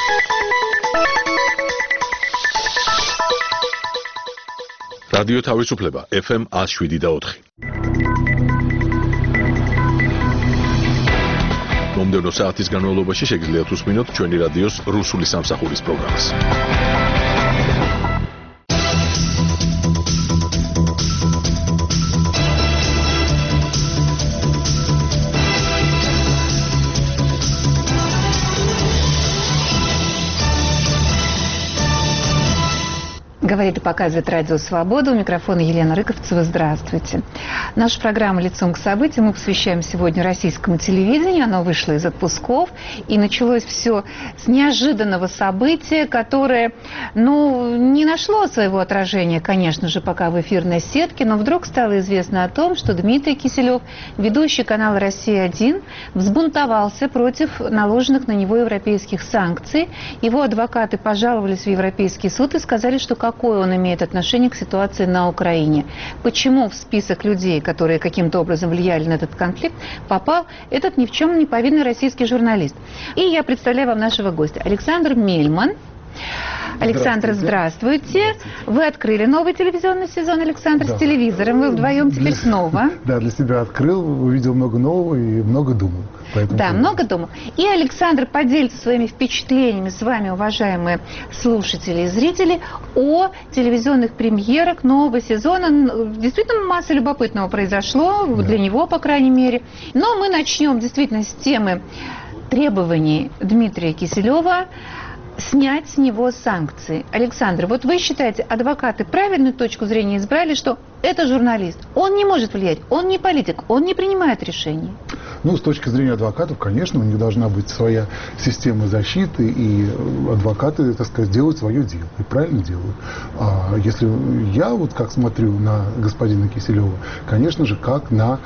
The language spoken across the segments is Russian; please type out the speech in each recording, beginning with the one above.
რადიო თავისუფლება FM 107.4. მომდევნო საათის განმავლობაში შეგიძლიათ უსმინოთ ჩვენი რადიოს რუსული სამსახურის პროგრამას. Говорит и показывает Радио Свобода. У микрофона Елена Рыковцева. Здравствуйте. Наша программа «Лицом к событиям» мы посвящаем сегодня российскому телевидению. Оно вышло из отпусков. И началось все с неожиданного события, которое, не нашло своего отражения, конечно же, пока в эфирной сетке. Но вдруг стало известно о том, что Дмитрий Киселев, ведущий канала «Россия-1», взбунтовался против наложенных на него европейских санкций. Его адвокаты пожаловались в Европейский суд и сказали, что какое он имеет отношение к ситуации на Украине. Почему в список людей, которые каким-то образом влияли на этот конфликт, попал этот ни в чем не повинный российский журналист. И я представляю вам нашего гостя. Александр Мельман. Александр, здравствуйте. Вы открыли новый телевизионный сезон, Александр, с телевизором. Вы вдвоем теперь снова. Да, для себя открыл, увидел много нового и много думал. Да, много думал. И Александр поделится своими впечатлениями с вами, уважаемые слушатели и зрители, о телевизионных премьерах нового сезона. Действительно, масса любопытного произошло, для него, по крайней мере. Но мы начнем действительно с темы требований Дмитрия Киселева снять с него санкции. Александр, вот вы считаете, адвокаты правильную точку зрения избрали, что это журналист, он не может влиять, он не политик, он не принимает решений? С точки зрения адвокатов, конечно, у них должна быть своя система защиты, и адвокаты, так сказать, делают свое дело, и правильно делают. А если я как смотрю на господина Киселева, конечно же, как на,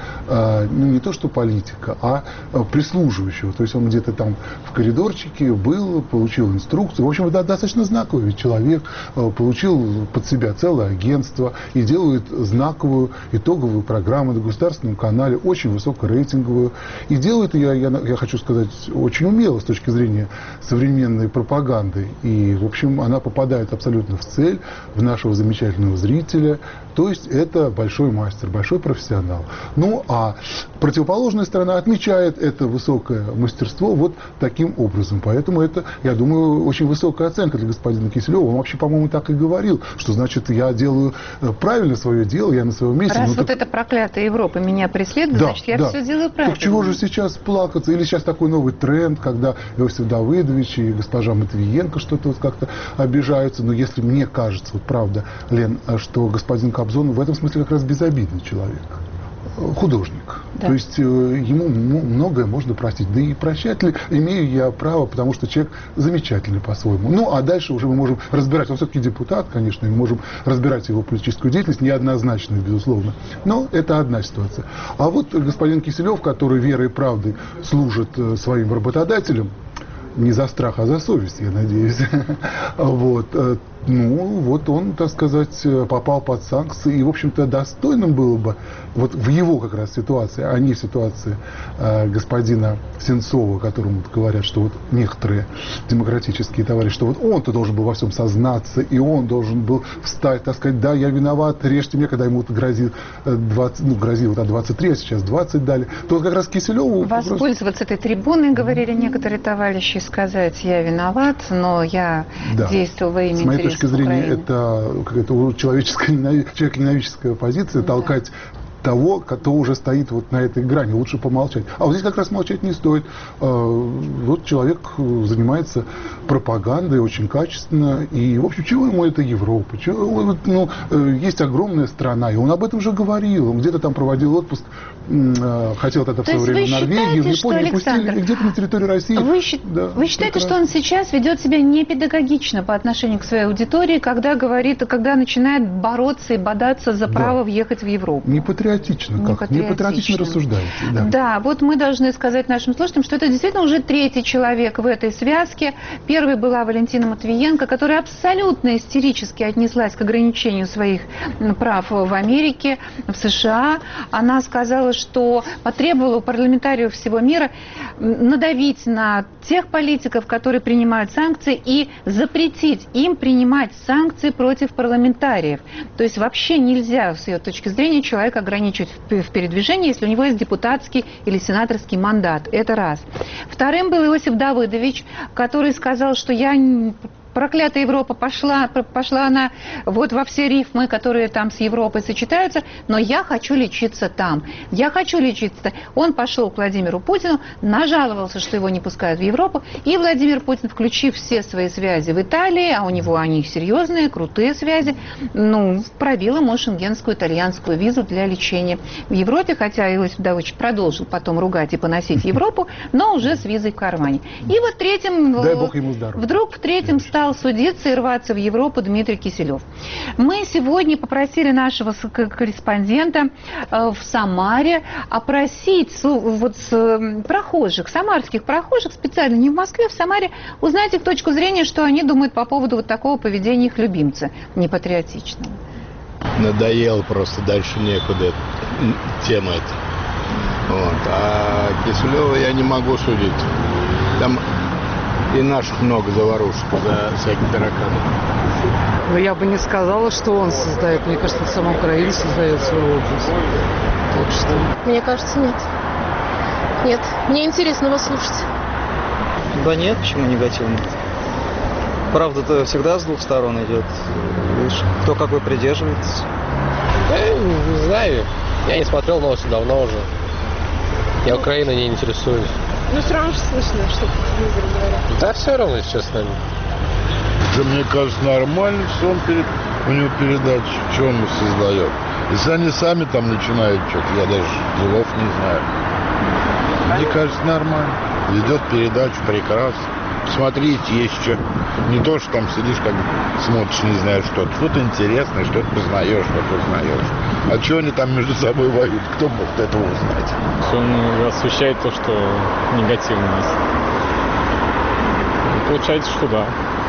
не то что политика, а прислуживающего. То есть он где-то там в коридорчике был, получил инструкцию. В общем, достаточно знаковый ведь человек, получил под себя целое агентство и делает знаковую итоговую программу на государственном канале, очень высокорейтинговую. И делает ее, я хочу сказать, очень умело с точки зрения современной пропаганды. И, в общем, она попадает абсолютно в цель, в нашего замечательного зрителя. То есть это большой мастер, большой профессионал. А противоположная сторона отмечает это высокое мастерство вот таким образом. Поэтому это, я думаю, очень высокая оценка для господина Киселева. Он вообще, по-моему, так и говорил, что, значит, я делаю правильно свое дело, я на своем месте. Раз эта проклятая Европа меня преследует, значит, я все делаю правильно. Так чего же сейчас плакаться? Или сейчас такой новый тренд, когда Иосиф Давыдович и госпожа Матвиенко что-то как-то обижаются. Но если мне кажется, правда, Лен, что господин Кобзон в этом смысле как раз безобидный человек. Художник. Да. То есть ему многое можно простить. Да и прощать ли имею я право, потому что человек замечательный по-своему. А дальше уже мы можем разбирать. Он все-таки депутат, конечно, и мы можем разбирать его политическую деятельность, неоднозначную, безусловно. Но это одна ситуация. А вот господин Киселев, который верой и правдой служит своим работодателям, не за страх, а за совесть, я надеюсь. Он, так сказать, попал под санкции. И, в общем-то, достойным было бы, в его как раз ситуации, а не в ситуации господина Сенцова, которому говорят, что некоторые демократические товарищи, что он-то должен был во всем сознаться, и он должен был встать, так сказать, да, я виноват, режьте меня, когда ему грозило 23, а сейчас 20 дали. То как раз Киселеву... Воспользоваться этой трибуной, говорили некоторые товарищи, сказать, я виноват, но я действовал во имя интересов. С точки зрения, это какая-то человеконенавидческая позиция, толкать того, кто уже стоит на этой грани. Лучше помолчать. А вот здесь как раз молчать не стоит. Человек занимается пропагандой очень качественно. И, в общем, чего ему это Европа? Есть огромная страна. И он об этом же говорил. Он где-то там проводил отпуск. Хотел тогда в свое время в Норвегии, в Японии, пустили. И где-то на территории России. Вы считаете, что он сейчас ведет себя непедагогично по отношению к своей аудитории, когда начинает бороться и бодаться за право въехать в Европу? Не патриотично. патриотично. Не патриотично рассуждаете. Да. Да, вот мы должны сказать нашим слушателям, что это действительно уже третий человек в этой связке. Первой была Валентина Матвиенко, которая абсолютно истерически отнеслась к ограничению своих прав в Америке, в США. Она сказала, что потребовала у парламентариев всего мира надавить на тех политиков, которые принимают санкции, и запретить им принимать санкции против парламентариев. То есть вообще нельзя, с ее точки зрения, человека ограничивать в передвижении, если у него есть депутатский или сенаторский мандат. Это раз. Вторым был Иосиф Давыдович, который сказал, что проклятая Европа пошла она вот во все рифмы, которые там с Европой сочетаются, но я хочу лечиться там. Я хочу лечиться. Он пошел к Владимиру Путину, нажаловался, что его не пускают в Европу, и Владимир Путин, включив все свои связи в Италии, а у него они серьезные, крутые связи, пробил ему шенгенскую итальянскую визу для лечения в Европе, хотя Иосиф Давыдович продолжил потом ругать и поносить Европу, но уже с визой в кармане. И вот третьим, дай бог ему здоровья. Вдруг третьим стал судиться и рваться в Европу Дмитрий Киселев. Мы сегодня попросили нашего корреспондента в Самаре опросить прохожих, самарских прохожих, специально не в Москве, в Самаре, узнать их точку зрения, что они думают по поводу вот такого поведения их любимца, непатриотичного. Надоел просто, дальше некуда тема эта. Вот. А Киселева я не могу судить. Там и наших много заварушек за всяких тараканов. Но я бы не сказала, что он создает. Мне кажется, сама Украина создает свой образ. Так что... Мне кажется, нет. Нет. Мне интересно вас слушать. Да нет, почему негативно? Правда-то всегда с двух сторон идет. Видишь, кто какой придерживается. Да, не знаю. Я не смотрел новости давно уже. Я Украиной не интересуюсь. Ну, все равно же слышно, что по телевизору говорят. Да, все равно, если честно. Да мне кажется, нормально, что у него передача, что он создает. Если они сами там начинают что-то, я даже слов не знаю. Мне кажется, нормально. Ведет передачу прекрасно. Смотрите, есть что. Не то, что там сидишь, как смотришь, не знаешь что-то. Что-то интересное, что-то познаешь, что-то узнаешь. А что они там между собой воюют, кто может этого узнать? Он освещает то, что негативно есть. Получается, что да.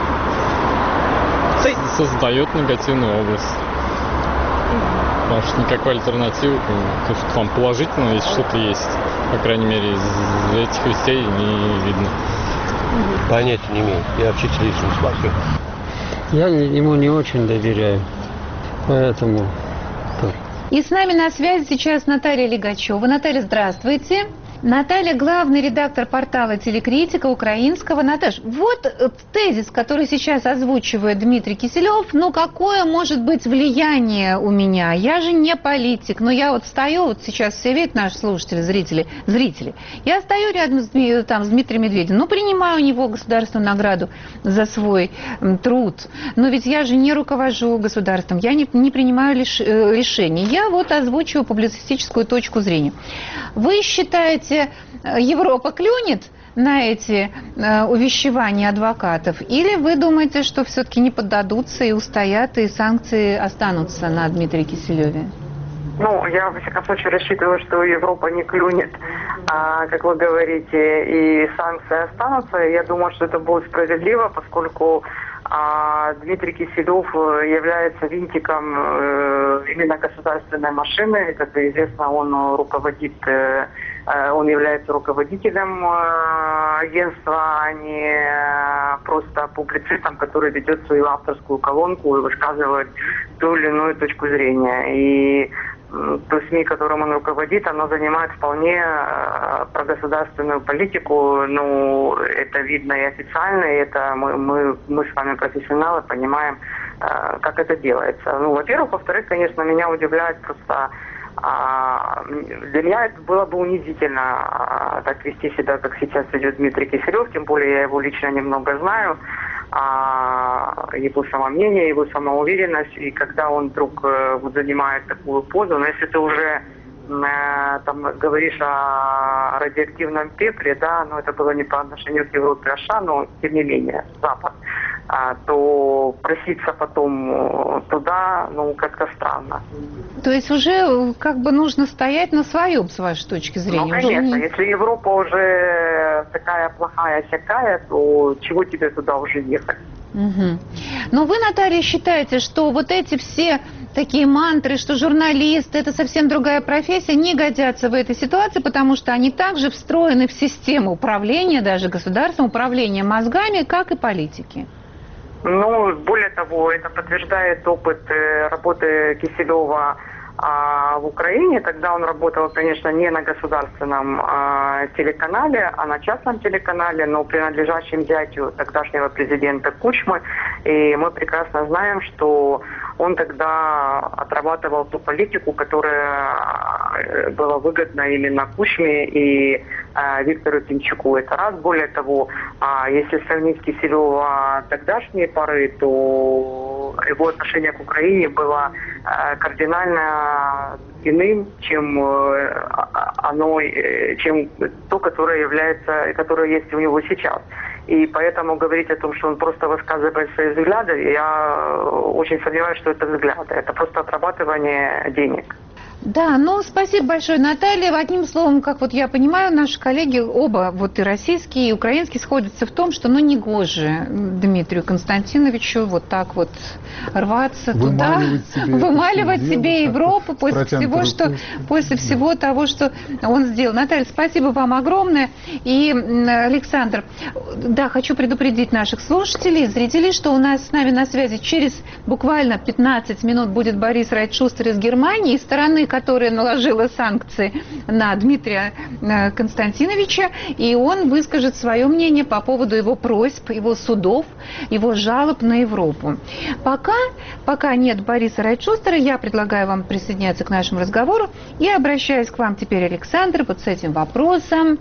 Создает негативный образ. Потому что никакой альтернативы, то, что там положительно, если что-то есть, по крайней мере, из этих вестей не видно. Понятия не имею. Я вообще телевизор не смотрю. Я ему не очень доверяю. Поэтому... И с нами на связи сейчас Наталья Легачева. Наталья, здравствуйте. Наталья, главный редактор портала «Телекритика» украинского. Наташ, вот тезис, который сейчас озвучивает Дмитрий Киселев. Какое может быть влияние у меня? Я же не политик, но я вот стою, вот сейчас все видят, наши слушатели, зрители. Я стою рядом с Дмитрием Медведевым, принимаю у него государственную награду за свой труд. Но ведь я же не руковожу государством, я не принимаю решений. Я вот озвучиваю публицистическую точку зрения. Вы считаете, Европа клюнет на эти увещевания адвокатов? Или вы думаете, что все-таки не поддадутся и устоят, и санкции останутся на Дмитрии Киселеве? Я, во всяком случае, рассчитываю, что Европа не клюнет, как вы говорите, и санкции останутся. Я думаю, что это будет справедливо, поскольку Дмитрий Киселев является винтиком именно государственной машины. Как известно, он является руководителем агентства, а не просто публицистом, который ведет свою авторскую колонку и высказывает ту или иную точку зрения. И то СМИ, которым он руководит, оно занимает вполне прогосударственную политику. Это видно и официально, и это мы с вами профессионалы понимаем, как это делается. Во-первых. Во-вторых, конечно, меня удивляет просто... Для меня это было бы унизительно так вести себя, как сейчас ведет Дмитрий Киселев, тем более я его лично немного знаю, его самомнение, его самоуверенность, и когда он вдруг занимает такую позу, но если ты уже говоришь о радиоактивном пепле, да, но это было не по отношению к Европе, а США, но тем не менее, Запад. то проситься потом туда, ну, как-то странно. То есть уже как бы нужно стоять на своем, с вашей точки зрения? Ну, конечно. Если Европа уже такая плохая-сякая, то чего тебе туда уже ехать? Угу. Но вы, Наталья, считаете, что вот эти все такие мантры, что журналисты – это совсем другая профессия, не годятся в этой ситуации, потому что они также встроены в систему управления, даже государством, управления мозгами, как и политики? Ну, более того, это подтверждает опыт работы Киселева в Украине. Тогда он работал, конечно, не на государственном телеканале, а на частном телеканале, но принадлежащем зятю тогдашнего президента Кучмы. И мы прекрасно знаем, что он тогда отрабатывал ту политику, которая была выгодна именно Кучме и Виктору Тимчуку. Это раз. Более того, если сравнить Киселева тогдашние поры, то его отношение к Украине было кардинально иным, чем чем то, которое есть у него сейчас. И поэтому говорить о том, что он просто высказывает свои взгляды, я очень сомневаюсь, что это взгляды. Это просто отрабатывание денег. Да, ну спасибо большое, Наталья. Одним словом, как вот я понимаю, наши коллеги оба, вот и российские, и украинские, сходятся в том, что ну негоже Дмитрию Константиновичу вот так вот рваться туда, вымаливать себе Европу после всего того, что он сделал. Наталья, спасибо вам огромное. И, Александр, да, хочу предупредить наших слушателей, зрителей, что у нас с нами на связи через буквально 15 минут будет Борис Райтшустер из Германии, из стороны, которая наложила санкции на Дмитрия Константиновича, и он выскажет свое мнение по поводу его просьб, его судов, его жалоб на Европу. Пока нет Бориса Райтшустера, я предлагаю вам присоединяться к нашему разговору и обращаюсь к вам теперь, Александр, вот с этим вопросом,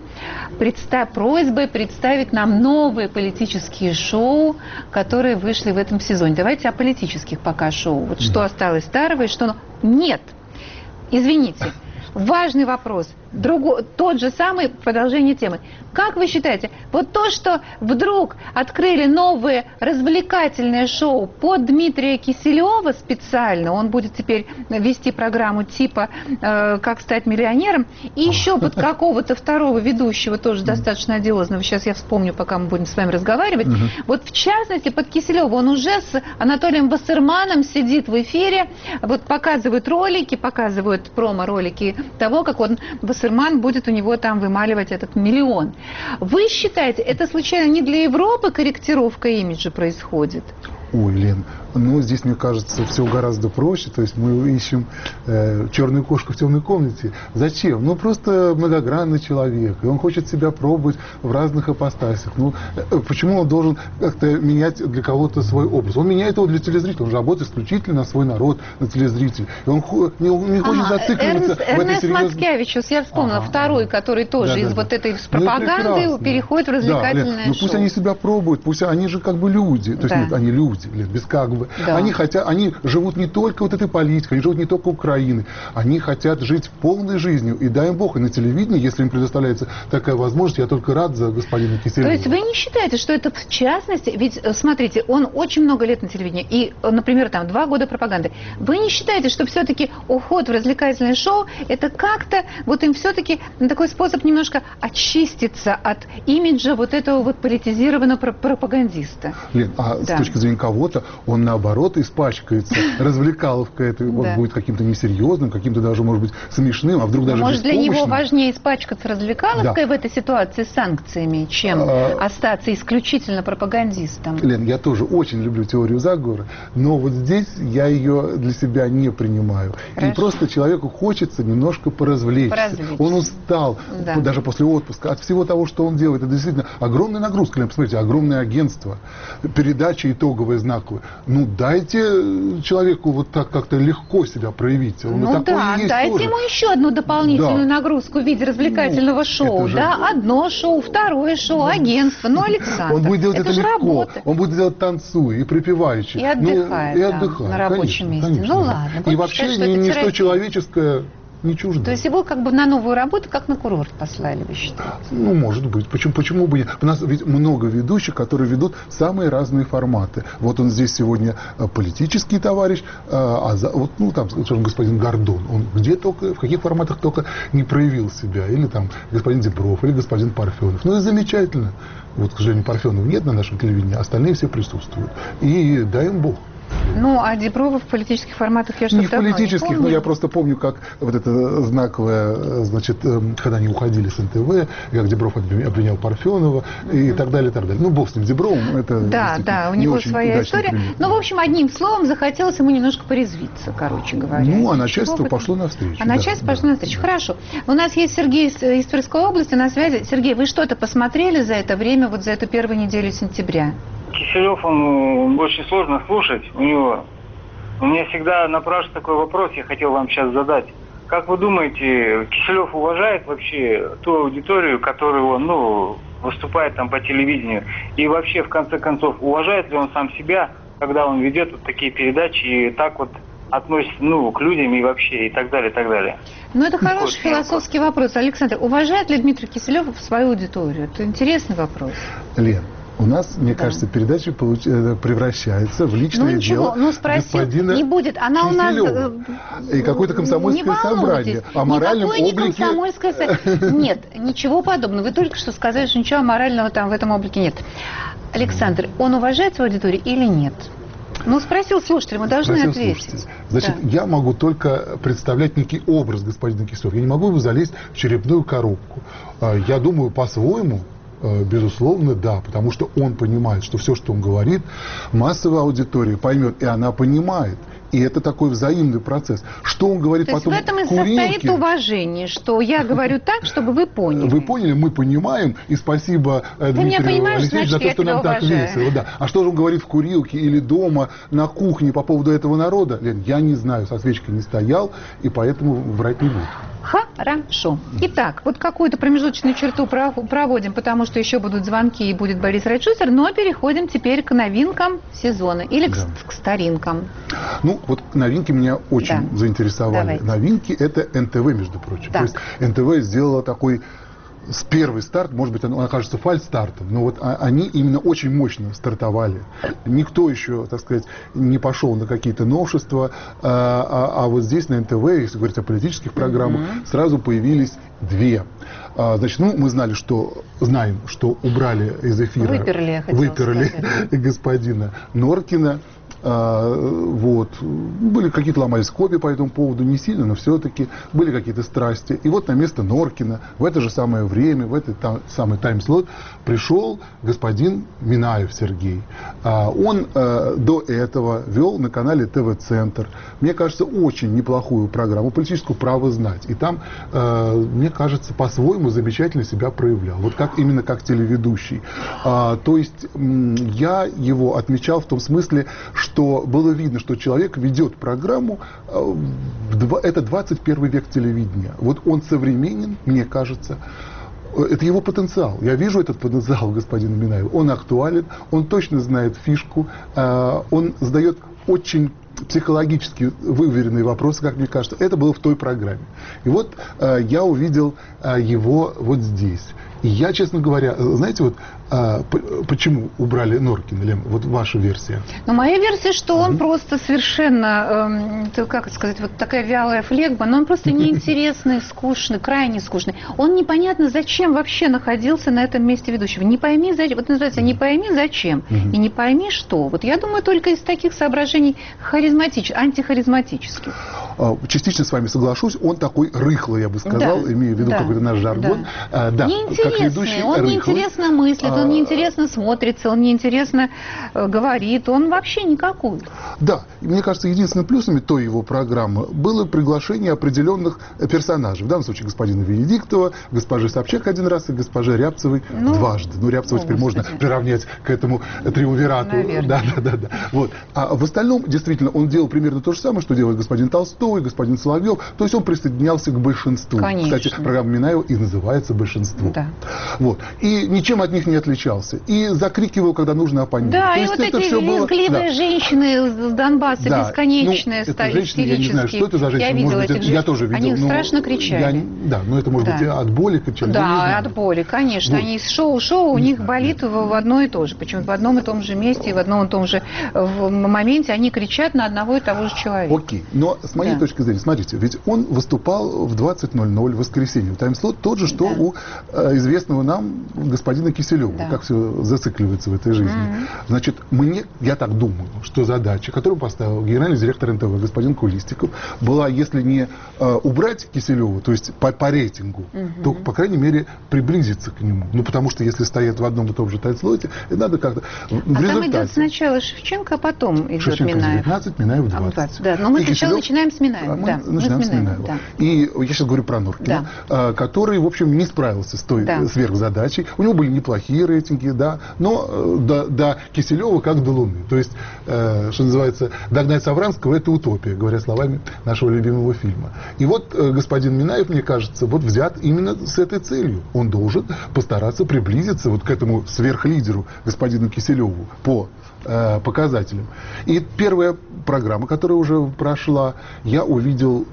просьбой представить нам новые политические шоу, которые вышли в этом сезоне. Давайте о политических пока шоу. Вот что осталось старого и что... Нет. Извините, важный вопрос. Тот же самый, продолжение темы. Как вы считаете, вот то, что вдруг открыли новое развлекательное шоу под Дмитрия Киселева специально, он будет теперь вести программу типа «Как стать миллионером», и еще под какого-то второго ведущего, тоже достаточно одиозного, сейчас я вспомню, пока мы будем с вами разговаривать, вот в частности под Киселева, он уже с Анатолием Вассерманом сидит в эфире, вот показывают промо-ролики того, как Вассерман будет у него там вымаливать этот миллион. Вы считаете, это случайно не для Европы корректировка имиджа происходит? Ой, Лен, ну здесь, мне кажется, все гораздо проще. То есть мы ищем черную кошку в темной комнате. Зачем? Ну просто многогранный человек, и он хочет себя пробовать в разных ипостасях. Ну почему он должен как-то менять для кого-то свой образ? Он меняет его для телезрителя, он же работает исключительно на свой народ, на телезрителей. И он не хочет зацикливаться в этой Эрнест Мацкевичус, я вспомнила, второй, который тоже из вот этой пропаганды переходит в развлекательное шоу. Ну пусть они себя пробуют, пусть они же как бы люди. То есть нет, они люди. Без как бы. Да. Они живут не только вот этой политикой, они живут не только Украиной, они хотят жить полной жизнью. И дай им Бог, и на телевидении, если им предоставляется такая возможность, я только рад за господина Киселева. То есть вы не считаете, что это в частности, ведь смотрите, он очень много лет на телевидении, и, например, там 2 года пропаганды. Вы не считаете, что все-таки уход в развлекательное шоу, это как-то вот им все-таки такой способ немножко очиститься от имиджа вот этого вот политизированного пропагандиста? Лен, с точки зрения кого-то, он наоборот испачкается, развлекаловка это он будет каким-то несерьезным, каким-то даже, может быть, смешным, а вдруг даже может, для него важнее испачкаться развлекаловкой в этой ситуации с санкциями, чем остаться исключительно пропагандистом? Лен, я тоже очень люблю теорию заговора, но вот здесь я ее для себя не принимаю. И просто человеку хочется немножко поразвлечься. Он устал, даже после отпуска, от всего того, что он делает. Это действительно огромная нагрузка. Лен, посмотрите, огромное агентство, передача итоговая, знаковая. Ну, дайте человеку вот так как-то легко себя проявить. Ну да, дайте ему еще одну дополнительную нагрузку в виде развлекательного шоу. Одно шоу, второе шоу, агентство. Ну, Александр, он будет делать это легко. Работа. Он будет делать танцуя и припеваючи. И отдыхая, на рабочем месте. Конечно, ну ладно. И вообще ничто человеческое не чужды. То есть его как бы на новую работу, как на курорт послали, вы считаете? Ну, может быть. Почему бы нет? У нас ведь много ведущих, которые ведут самые разные форматы. Вот он здесь сегодня политический товарищ, там, скажем, господин Гордон, он где только, в каких форматах только не проявил себя. Или там господин Зебров, или господин Парфенов. Ну и замечательно. Вот, к сожалению, Парфенова нет на нашем телевидении, остальные все присутствуют. И дай им Бог. Ну, а Деброва в политических форматах я что-то не в политических, но я просто помню, как вот это знаковое, значит, когда они уходили с НТВ, как Дебров обвинял Парфенова и так далее, и так далее. Ну, бог с ним, Дебровым, это да, у него своя история. Пример. Ну, в общем, одним словом, захотелось ему немножко порезвиться, короче говоря. Ну, а начальство пошло навстречу. А начальство пошло навстречу. Хорошо. У нас есть Сергей из Тверской области на связи. Сергей, вы что-то посмотрели за это время, вот за эту первую неделю сентября? Киселев, он очень сложно слушать у него. У меня всегда напрашивается такой вопрос, я хотел вам сейчас задать. Как вы думаете, Киселев уважает вообще ту аудиторию, которую он, выступает там по телевидению? И вообще, в конце концов, уважает ли он сам себя, когда он ведет вот такие передачи и так вот относится, к людям и вообще, и так далее, и так далее? Ну, это хороший философский вопрос. Александр, уважает ли Дмитрий Киселев свою аудиторию? Это интересный вопрос. Лен, у нас, мне кажется, передача превращается в личное дело господина не будет. Она Киселева. У нас и какое-то комсомольское собрание. О моральном облике... Нет, ничего подобного. Вы только что сказали, что ничего морального там в этом облике нет. Александр, он уважает свою аудиторию или нет? Спросил слушатель, мы должны ответить. Значит, я могу только представлять некий образ господина Киселева. Я не могу его залезть в черепную коробку. Я думаю, по-своему, безусловно, да, потому что он понимает, что все, что он говорит, массовая аудитория поймет, и она понимает. И это такой взаимный процесс. Что он говорит потом? То есть в этом и состоит уважение, что я говорю так, чтобы вы поняли. Вы поняли, мы понимаем, и спасибо Дмитрию Алексеевичу за то, что нам так весело. Да. А что же он говорит в курилке или дома, на кухне по поводу этого народа? Лен, я не знаю, со свечкой не стоял, и поэтому врать не буду. Хорошо. Итак, вот какую-то промежуточную черту проводим, потому что еще будут звонки и будет Борис Райшустер, но переходим теперь к новинкам сезона или к старинкам. Вот новинки меня очень заинтересовали. Давайте. Новинки — это НТВ, между прочим. Так. То есть НТВ сделала такой первый старт, может быть, он окажется фальстартом, но вот они именно очень мощно стартовали. Никто еще, так сказать, не пошел на какие-то новшества, а вот здесь на НТВ, если говорить о политических программах, сразу появились две. Значит, мы знаем, что убрали из эфира, выперли господина Норкина. Были какие-то ломались копии по этому поводу, не сильно, но все-таки были какие-то страсти. И вот на место Норкина в это же самое время, в этот самый тайм-слот пришел господин Минаев Сергей. Он до этого вел на канале ТВ-центр, мне кажется, очень неплохую программу, политическую «Право знать». И там, мне кажется, по-своему замечательно себя проявлял. Вот именно как телеведущий. То есть я его отмечал в том смысле, что было видно, что человек ведет программу, это 21 век телевидения. Вот он современен, мне кажется, это его потенциал. Я вижу этот потенциал господина Минаева. Он актуален, он точно знает фишку, он задает очень психологически выверенные вопросы, как мне кажется. Это было в той программе. И вот я увидел его вот здесь. И я, честно говоря, знаете, почему убрали Норкина, Лен, вот ваша версия? Моя версия, что он просто совершенно, как сказать, вот такая вялая флегма, но он просто неинтересный, скучный, крайне скучный. Он непонятно зачем вообще находился на этом месте ведущего. Не пойми зачем, вот называется, не пойми зачем и не пойми что. Вот я думаю, только из таких соображений антихаризматических. Частично с вами соглашусь, он такой рыхлый, я бы сказал, имея в виду какой-то наш жаргон. Неинтересный, он неинтересно мыслит, он неинтересно смотрится, он неинтересно говорит, он вообще никакой. Да, мне кажется, единственным плюсом той его программы было приглашение определенных персонажей. В данном случае господина Венедиктова, госпожи Собчак один раз и госпожи Рябцевой дважды. Рябцеву теперь можно приравнять к этому триумвирату. Наверное. Да. Вот. А в остальном, действительно, он делал примерно то же самое, что делает господин Толстой. Толстой, господин Соловьев. То есть он присоединялся к большинству. Конечно. Кстати, программа Минаева и называется «Большинство». Да. Вот. И ничем от них не отличался. И закрикивал, когда нужно оппонент. Да, то и есть вот это эти все было... визгливые женщины с Донбасса, Да. бесконечные, Ну, это женщины, я не знаю, что это за женщины. Я видела Может быть, этих женщин. я тоже видел. Они но страшно кричали. Да, но это может быть от боли кричали. Да, от боли, конечно. Вот. Они из шоу у них болит в одно и то же. Почему-то в одном и том же месте и в одном и том же моменте они кричат на одного и того же человека. Окей, но с моей точки зрения, смотрите, ведь он выступал в 20:00 в воскресенье. Таймслот тот же, что у известного нам господина Киселева, как все зацикливается в этой жизни. Значит, я так думаю, что задача, которую поставил генеральный директор НТВ господин Кулистиков, была, если не убрать Киселева, то есть по рейтингу, то, по крайней мере, приблизиться к нему. Ну, потому что если стоят в одном и том же таймслоте, надо как-то... Там идет сначала Шевченко, а потом идет Шевченко Минаев. 19, Минаев 20. Да, но мы сначала начинаем с Минаева. Мы начинаем с Минаева. Да. И я сейчас говорю про Норкина, который, в общем, не справился с той сверхзадачей. У него были неплохие рейтинги, да, но до Киселева как до Луны. То есть, что называется, догнать Савранского — это утопия, говоря словами нашего любимого фильма. И вот господин Минаев, мне кажется, вот взят именно с этой целью. Он должен постараться приблизиться вот к этому сверхлидеру, господину Киселеву, по показателям. И первая программа, которая уже прошла, я увидел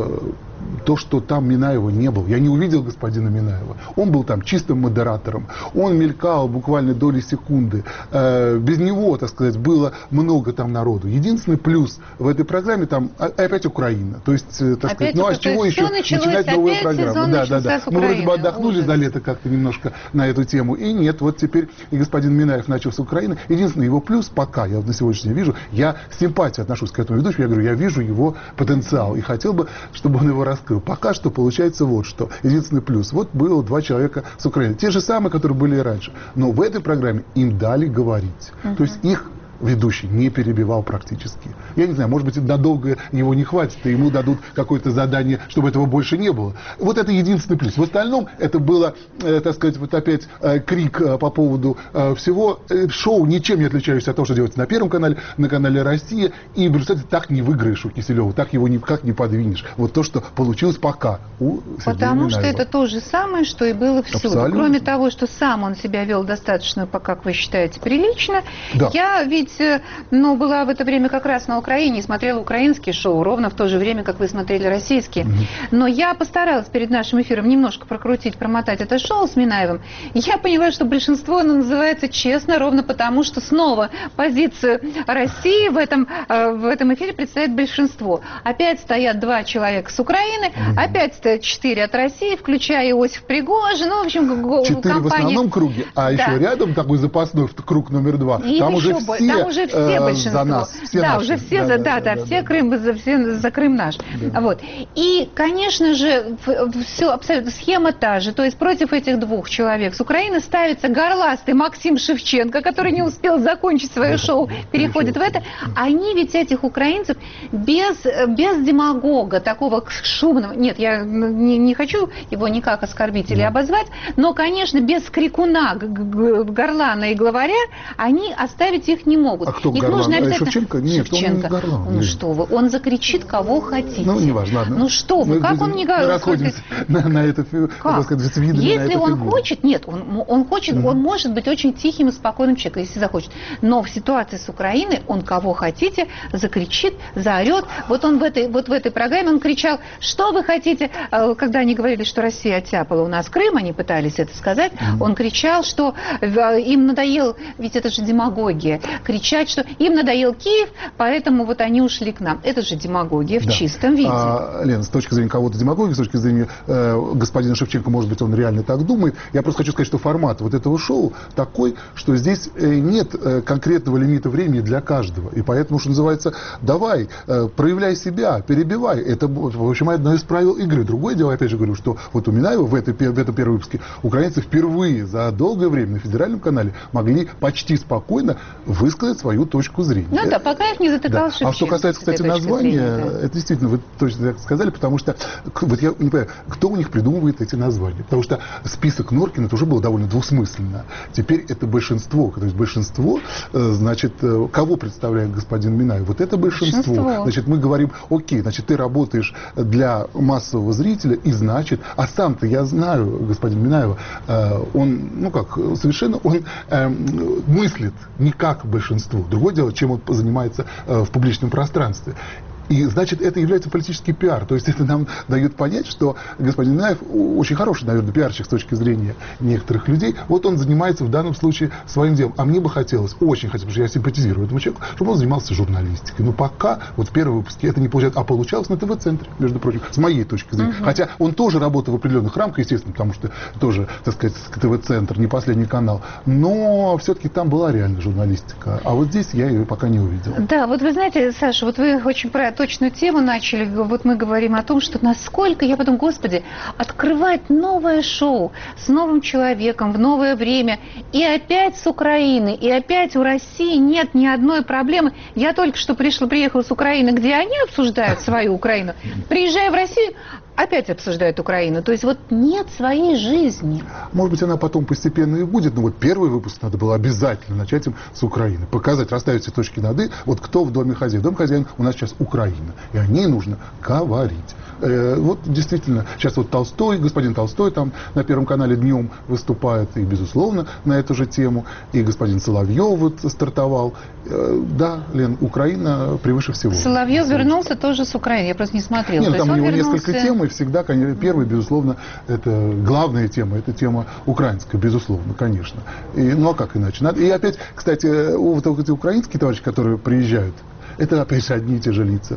то, что там Минаева не было. Я не увидел господина Минаева. Он был там чистым модератором. Он мелькал буквально доли секунды. Без него, так сказать, было много там народу. Единственный плюс в этой программе там опять Украина. То есть, так сказать, ну а с чего еще начинать новую программу? Да. Мы вроде бы отдохнули за лето как-то немножко на эту тему. И нет, вот теперь и господин Минаев начал с Украины. Единственный его плюс пока, я вот на сегодняшний день вижу, я с симпатией отношусь к этому ведущему. Я говорю, я вижу его потенциал. И хотел бы, чтобы он его раскрыл. Пока что получается вот что. Единственный плюс. Вот было 2 человека с Украины. Те же самые, которые были и раньше. Но в этой программе им дали говорить. То есть их ведущий не перебивал практически. Я не знаю, может быть, надолго его не хватит, и ему дадут какое-то задание, чтобы этого больше не было. Вот это единственный плюс. В остальном это было, так сказать, вот опять крик по поводу всего. Шоу ничем не отличающееся от того, что делается на Первом канале, на канале «Россия». И в результате так не выиграешь у Киселева, так его никак не подвинешь. Вот то, что получилось пока у Сергея Потому Минаева. что это то же самое, что и было всюду. Абсолютно. Кроме того, что сам он себя вел достаточно, как вы считаете, прилично. Да. Я ведь была в это время как раз на Украине и смотрела украинские шоу, ровно в то же время, как вы смотрели российские. Но я постаралась перед нашим эфиром немножко прокрутить, промотать это шоу с Минаевым. И я поняла, что большинство называется честно, ровно потому, что снова позицию России в этом эфире представляет большинство. Опять стоят 2 человека с Украины, опять стоят 4 от России, включая Иосиф Пригожин. Ну, в общем, 4 компания... в основном круге, а еще рядом такой запасной круг номер 2. Там уже все большинство. За нас, все да, наши. уже все все Крым, все за Крым наш. Да. Вот. И, конечно же, все абсолютно схема та же. То есть против этих 2 человек с Украины ставится горластый Максим Шевченко, который не успел закончить свое шоу, переходит в это. Они ведь этих украинцев без демагога, такого шумного... Нет, я не хочу его никак оскорбить или обозвать, но, конечно, без крикуна, горлана и главаря они оставить их не могут. А кто их горлан? нужно обязательно... Шевченко? Нет, Шевченко. он не горлан. Ну что вы, он закричит, кого хотите. Ну, неважно, ладно. Ну что вы, как он не говорит? Мы расходимся на эту фигуру. Если он хочет, нет, он хочет, он может быть очень тихим и спокойным человеком, если захочет. Но в ситуации с Украиной он кого хотите закричит, заорет. Вот он в этой программе он кричал, что вы хотите, когда они говорили, что Россия оттяпала у нас Крым, они пытались это сказать, он кричал, что им надоел, ведь это же демагогия, кричать, что им надоел Киев, поэтому вот они ушли к нам. Это же демагогия в чистом виде. Лена, с точки зрения кого-то демагогии, с точки зрения господина Шевченко, может быть, он реально так думает. Я просто хочу сказать, что формат вот этого шоу такой, что здесь нет конкретного лимита времени для каждого. И поэтому, что называется, давай, проявляй себя, перебивай. Это, в общем, одно из правил игры. Другое дело, опять же говорю, что вот у Минаева в этом первом выпуске украинцы впервые за долгое время на федеральном канале могли почти спокойно высказать высказать свою точку зрения. Ну да, пока их не затыкал Да. А что касается, кстати, названия, это действительно, вы точно так сказали, потому что, вот я не понимаю, кто у них придумывает эти названия? Потому что список Норкина это уже было довольно двусмысленно. Теперь это большинство. То есть большинство, значит, кого представляет господин Минаев? Вот это большинство. Значит, мы говорим, окей, значит, ты работаешь для массового зрителя, и значит, а сам-то я знаю господина Минаева, он, ну как, совершенно, он мыслит не как большинство. Другое дело, чем он занимается в публичном пространстве. И, значит, это является политический пиар. То есть это нам дает понять, что господин Минаев очень хороший, наверное, пиарщик с точки зрения некоторых людей. Вот он занимается в данном случае своим делом. А мне бы хотелось, очень хотелось, потому что я симпатизирую этому человеку, чтобы он занимался журналистикой. Но пока, вот в первом выпуске это не получается. А получалось на ТВ-центре, между прочим, с моей точки зрения. Хотя он тоже работал в определенных рамках, естественно, потому что тоже, так сказать, ТВ-центр, не последний канал. Но все-таки там была реально журналистика. А вот здесь я ее пока не увидел. Да, вот вы знаете, Саша, вот вы очень точную тему начали. Вот мы говорим о том, что насколько, я подумала, господи, открывать новое шоу с новым человеком в новое время, и опять с Украины, и опять у России нет ни одной проблемы. Я только что приехала с Украины, где они обсуждают свою Украину. Приезжая в Россию, опять обсуждают Украину. То есть вот нет своей жизни. Может быть, она потом постепенно и будет, но вот первый выпуск надо было обязательно начать им с Украины. Показать, расставить все точки над «и». Вот кто в доме хозяин? Дом хозяин у нас сейчас Украина. И о ней нужно говорить. Вот действительно, сейчас вот Толстой, господин Толстой там на Первом канале днем выступает, и, безусловно, на эту же тему. И господин Соловьев вот стартовал. Да, Лен, Украина превыше всего. Соловьев вернулся тоже с Украины, я просто не смотрела. Нет, там у него несколько тем, и всегда, конечно, первый, безусловно, это главная тема, это тема украинская, безусловно, конечно. Ну а как иначе? И опять, кстати, вот эти украинские товарищи, которые приезжают, это, опять же, одни и те же лица,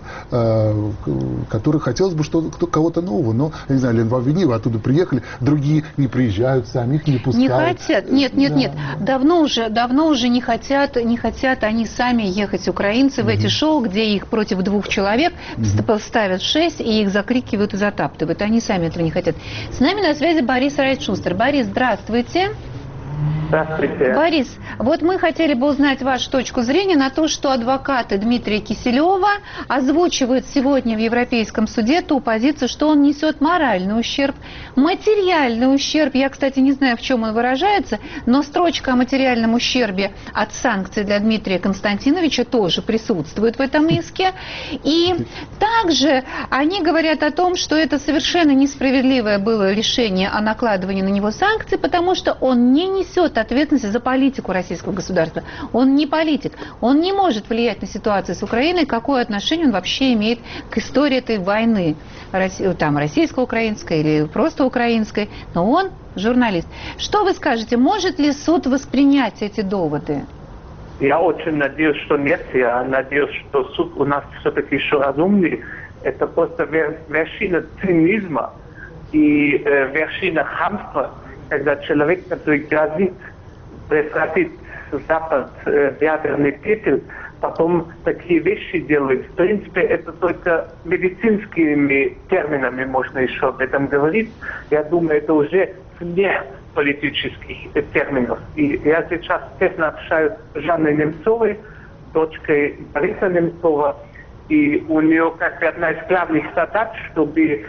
которых хотелось бы кого-то нового. Но, я не знаю, Лен, вам виднее, вы оттуда приехали, другие не приезжают сами, их не пускают. Не хотят, нет. Давно уже не хотят они сами ехать, украинцы, в эти шоу, где их против 2 человек ставят 6, и их закрикивают и затаптывают. Они сами этого не хотят. С нами на связи Борис Райт-Шустер. Борис, здравствуйте. Здравствуйте. Борис, вот мы хотели бы узнать вашу точку зрения на то, что адвокаты Дмитрия Киселева озвучивают сегодня в Европейском суде ту позицию, что он несет моральный ущерб, материальный ущерб. Я, кстати, не знаю, в чем он выражается, но строчка о материальном ущербе от санкций для Дмитрия Константиновича тоже присутствует в этом иске. И также они говорят о том, что это совершенно несправедливое было решение о накладывании на него санкций, потому что он не несет ответственности за политику российского государства. Он не политик. Он не может влиять на ситуацию с Украиной, какое отношение он вообще имеет к истории этой войны, там российско-украинской или просто украинской, но он журналист. Что вы скажете, может ли суд воспринять эти доводы? Я очень надеюсь, что нет. Я надеюсь, что суд у нас все-таки еще разумный. Это просто вершина цинизма и вершина хамства, когда человек, который грозит превратить Запад в ядерный пепел, потом такие вещи делает. В принципе, это только медицинскими терминами можно еще об этом говорить. Я думаю, это уже вне политических терминов. И я сейчас тесно общаюсь с Жанной Немцовой, дочкой Бориса Немцова, и у нее как одна из главных задач, чтобы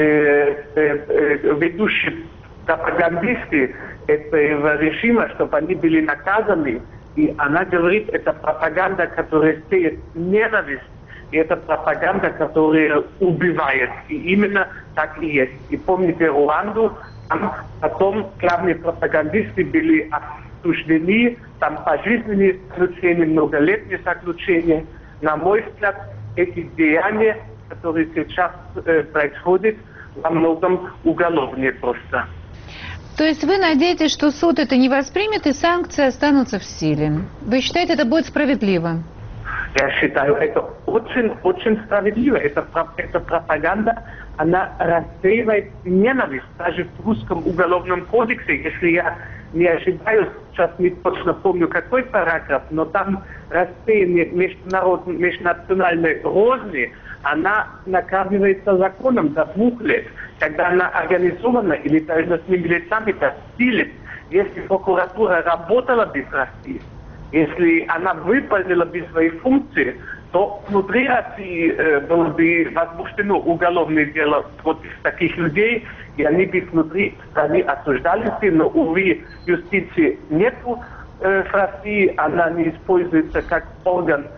ведущие пропагандисты этого режима, чтобы они были наказаны. И она говорит, это пропаганда, которая сеет ненависть, и это пропаганда, которая убивает. И именно так и есть. И помните Руанду, там потом главные пропагандисты были осуждены, там пожизненные заключения, многолетние заключения. На мой взгляд, эти деяния, которые сейчас происходят, во многом уголовные просто. То есть вы надеетесь, что суд это не воспримет и санкции останутся в силе? Вы считаете, это будет справедливо? Я считаю, это очень справедливо. Это пропаганда, она рассеивает ненависть. Даже в русском уголовном кодексе, если я не ошибаюсь, сейчас не точно помню, какой параграф, но там рассеяние межнациональной розни, она наказывается законом до 2 лет. Когда она организована или даже с милицами, это силит. Если прокуратура работала бы в России, Если она выполнила бы свои функции, то внутри России было бы возбуждено уголовное дело против таких людей, и они бы внутри страны осуждались, но, увы, юстиции нету в России, она не используется как орган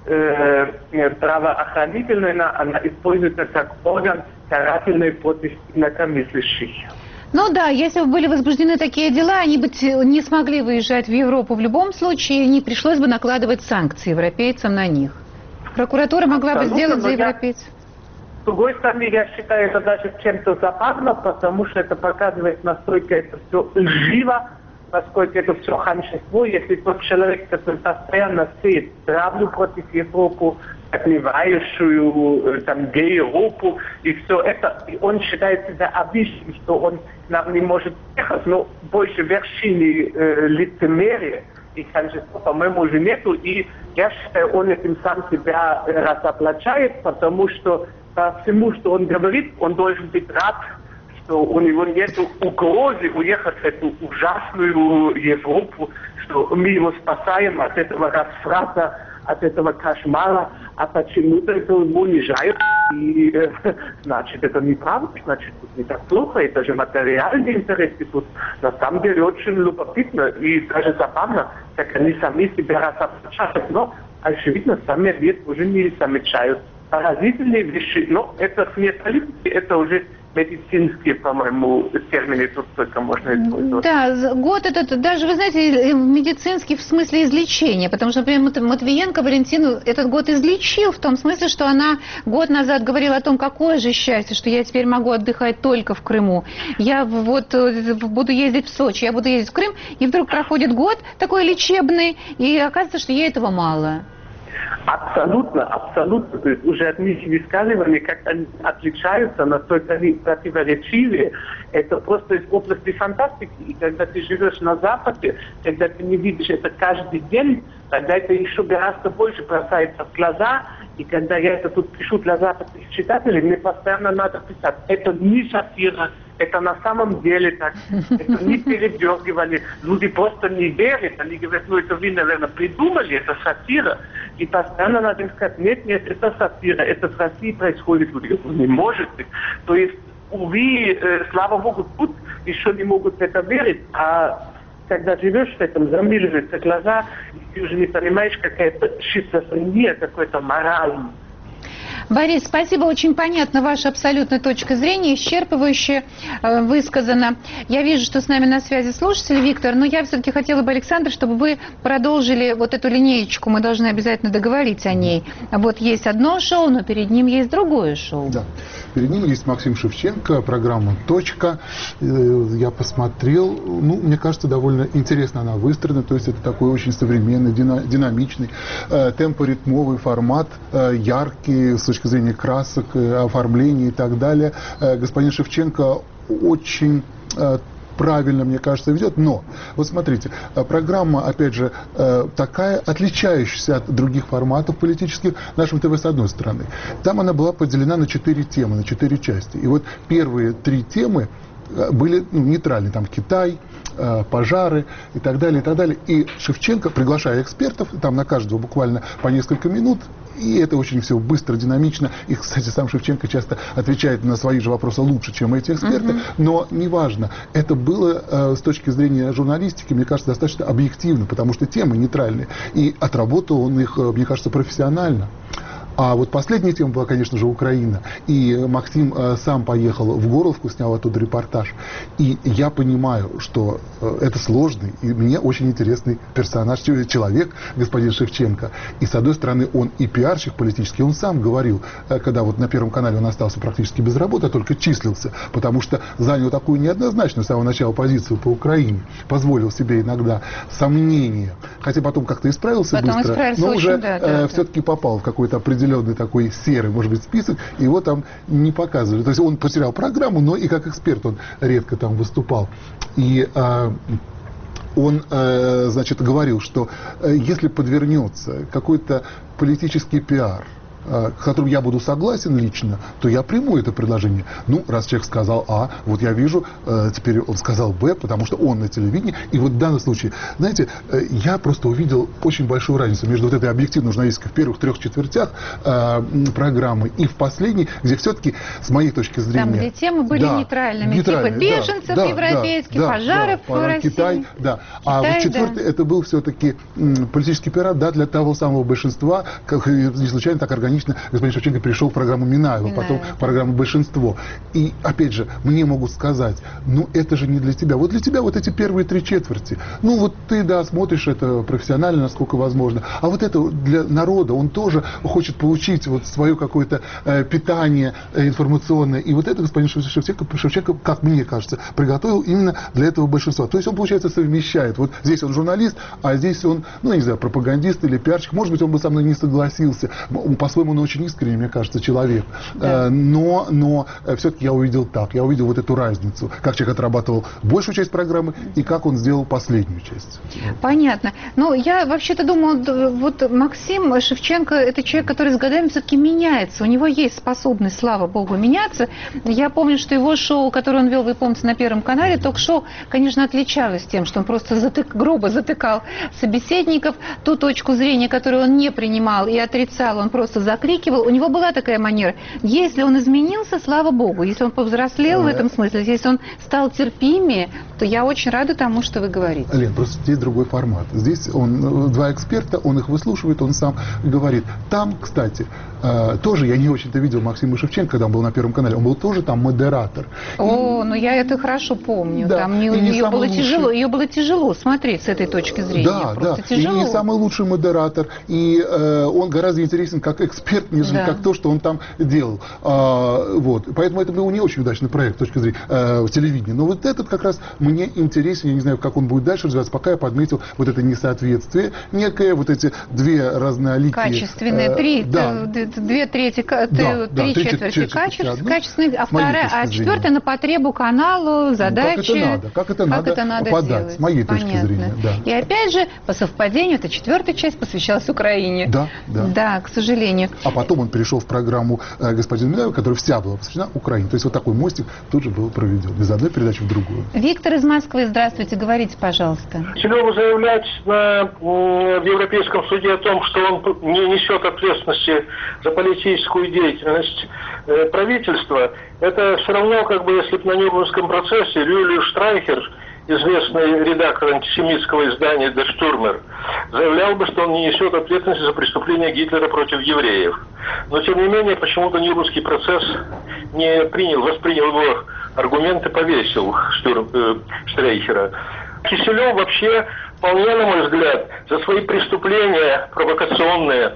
правоохранительный, она используется как орган карательный против инакомыслящих. Ну да, если бы были возбуждены такие дела, они бы не смогли выезжать в Европу в любом случае, не пришлось бы накладывать санкции европейцам на них. Прокуратура могла бы сделать за европейцев. С другой стороны, я считаю, это даже чем-то забавно, потому что это показывает, насколько это все лживо, насколько это все ханжество. Если тот человек, который постоянно сеет травлю против Европы, отмевающую там Европу и все это, и он считает себя обидчиком, что он к нам не может ехать, но больше вершины лицемерия и ханжества, по-моему, уже нету, и я считаю, он этим сам себя разоблачает, потому что по всему, что он говорит, он должен быть рад, что у него нет угрозы уехать в эту ужасную Европу, что мы его спасаем от этого разврата, от этого кошмара, а почему-то это унижают. И значит, это неправда, значит, тут не так плохо, это же материальные интересы. Тут на самом деле очень любопытно и даже забавно, как они сами себя разоблачают, но очевидно, сами вид уже не замечают. Поразительные вещи, но это не политики, это уже медицинские, по-моему, термины тут только можно использовать. Да, год этот, даже, вы знаете, медицинский в смысле излечения, потому что, например, Матвиенко Валентину этот год излечил в том смысле, что она год назад говорила о том, какое же счастье, что я теперь могу отдыхать только в Крыму. Я вот буду ездить в Сочи, я буду ездить в Крым, и вдруг проходит год такой лечебный, и оказывается, что ей этого мало. Абсолютно, абсолютно. То есть уже от них высказывания, как они отличаются, настолько они противоречивые. Это просто из области фантастики. И когда ты живешь на Западе, когда ты не видишь это каждый день, тогда это еще гораздо больше бросается в глаза. И когда я это тут пишу для западных читателей, мне постоянно надо писать, это не сатира, это на самом деле так, это не передергивали, люди просто не верят, они говорят, ну это вы, наверное, придумали, это сатира. И постоянно надо им сказать, нет, нет, это сатира, это в России происходит, не может быть. То есть, увы, слава Богу, тут еще не могут в это верить, а когда живешь в этом, замыливаются глаза, и ты уже не понимаешь, какая-то шизофрения, какой-то мораль. Борис, спасибо, очень понятна ваша абсолютная точка зрения, исчерпывающе высказана. Я вижу, что с нами на связи слушатель Виктор, но я все-таки хотела бы, Александр, чтобы вы продолжили вот эту линеечку, мы должны обязательно договорить о ней. Вот есть одно шоу, но перед ним есть другое шоу. Да, перед ним есть Максим Шевченко, программа «Точка». Я посмотрел, ну, мне кажется, довольно интересно она выстроена, то есть это такой очень современный, динамичный, темпоритмовый формат, яркий, с точки зрения красок, оформления и так далее. Господин Шевченко очень правильно, мне кажется, ведет. Но, вот смотрите, программа, опять же, такая, отличающаяся от других форматов политических нашем ТВ с одной стороны. Там она была поделена на 4 темы, на 4 части. И вот первые 3 темы были нейтральны. Там Китай, пожары и так далее, и так далее. И Шевченко, приглашая экспертов, там на каждого буквально по несколько минут, и это очень все быстро, динамично. И, кстати, сам Шевченко часто отвечает на свои же вопросы лучше, чем эти эксперты. Но неважно. Это было с точки зрения журналистики, мне кажется, достаточно объективно, потому что темы нейтральные. И отработал он их, мне кажется, профессионально. А вот последняя тема была, конечно же, Украина. И Максим сам поехал в Горловку, снял оттуда репортаж. И я понимаю, что это сложный и мне очень интересный персонаж, человек, господин Шевченко. И с одной стороны, он и пиарщик политический, он сам говорил, когда вот на Первом канале он остался практически без работы, а только числился, потому что занял такую неоднозначную с самого начала позицию по Украине, позволил себе иногда сомнения, хотя потом как-то исправился потом быстро, но уже все-таки попал в какой-то определенный такой серый, может быть, список, и его там не показывали. То есть он потерял программу, но и как эксперт он редко там выступал. И он, значит, говорил, что если подвернется какой-то политический пиар, с которым я буду согласен лично, то я приму это предложение. Ну, раз человек сказал А, вот я вижу, теперь он сказал Б, потому что он на телевидении. И вот в данном случае, знаете, я просто увидел очень большую разницу между вот этой объективной журналистикой в первых 3 четвертях программы и в последней, где все-таки, с моей точки зрения... Там, где темы были нейтральными, типа беженцев европейских, пожаров в России. Китай, да. А вот четвертый, это был все-таки политический пират, да, для того самого большинства, как не случайно так органично господин Шевченко перешел в программу Минаева, потом в программу «Большинство». И, опять же, мне могут сказать, ну, это же не для тебя. Вот для тебя вот эти первые 3 четверти. Ну, вот ты, да, смотришь это профессионально, насколько возможно. А вот это для народа, он тоже хочет получить вот свое какое-то питание информационное. И вот это господин Шевченко, как мне кажется, приготовил именно для этого большинства. То есть он, получается, совмещает. Вот здесь он журналист, а здесь он, ну, не знаю, пропагандист или пиарщик. Может быть, он бы со мной не согласился. По-своему, он очень искренний, мне кажется, человек. Да. Но все-таки я увидел так. Я увидел вот эту разницу. Как человек отрабатывал большую часть программы и как он сделал последнюю часть. Понятно. Ну, я вообще-то думаю, вот Максим Шевченко – это человек, который с годами все-таки меняется. У него есть способность, слава богу, меняться. Я помню, что его шоу, которое он вел, вы помните, на Первом канале, ток-шоу, конечно, отличалось тем, что он просто грубо затыкал собеседников. Ту точку зрения, которую он не принимал и отрицал, он просто закрикивал. У него была такая манера. Если он изменился, слава богу. Если он повзрослел в этом смысле, если он стал терпимее, то я очень рада тому, что вы говорите. Лен, просто здесь другой формат. Здесь он 2 эксперта, он их выслушивает, он сам говорит. Там, кстати, тоже я не очень-то видел Максима Шевченко, когда он был на Первом канале. Он был тоже там модератор. Ну я это хорошо помню. Да. Там ее было тяжело смотреть с этой точки зрения. Да. Тяжело. И не самый лучший модератор. И он гораздо интересен как эксперт, нежели как то, что он там делал. Вот. Поэтому это был не очень удачный проект с точки зрения телевидения. Но вот этот как раз мне интересен. Я не знаю, как он будет дальше развиваться. Пока я подметил вот это несоответствие некое, вот эти 2 разноликие... Качественные, 3 четверти качественные, а 4 на потребу каналу, задачи. Как это надо подать, сделать. С моей точки зрения. Да. И опять же, по совпадению, эта 4-я часть посвящалась Украине. Да, к сожалению. А потом он перешел в программу господина Минаева, которая вся была посвящена Украине. То есть вот такой мостик тут же был проведен. Из одной передачи в другую. Виктор из Москвы, здравствуйте, говорите, пожалуйста. Киселеву заявлять в Европейском суде о том, что он не несет ответственности за политическую деятельность правительства, это все равно, как бы, если бы на Нюрнбергском процессе Юлию Штрайхер, известный редактор антисемитского издания «Der Stürmer», заявлял бы, что он не несет ответственности за преступления Гитлера против евреев. Но, тем не менее, почему-то Нюрнбергский процесс не воспринял его аргументы, повесил Штрайхера. Киселев вообще, вполне, на мой взгляд, за свои преступления провокационные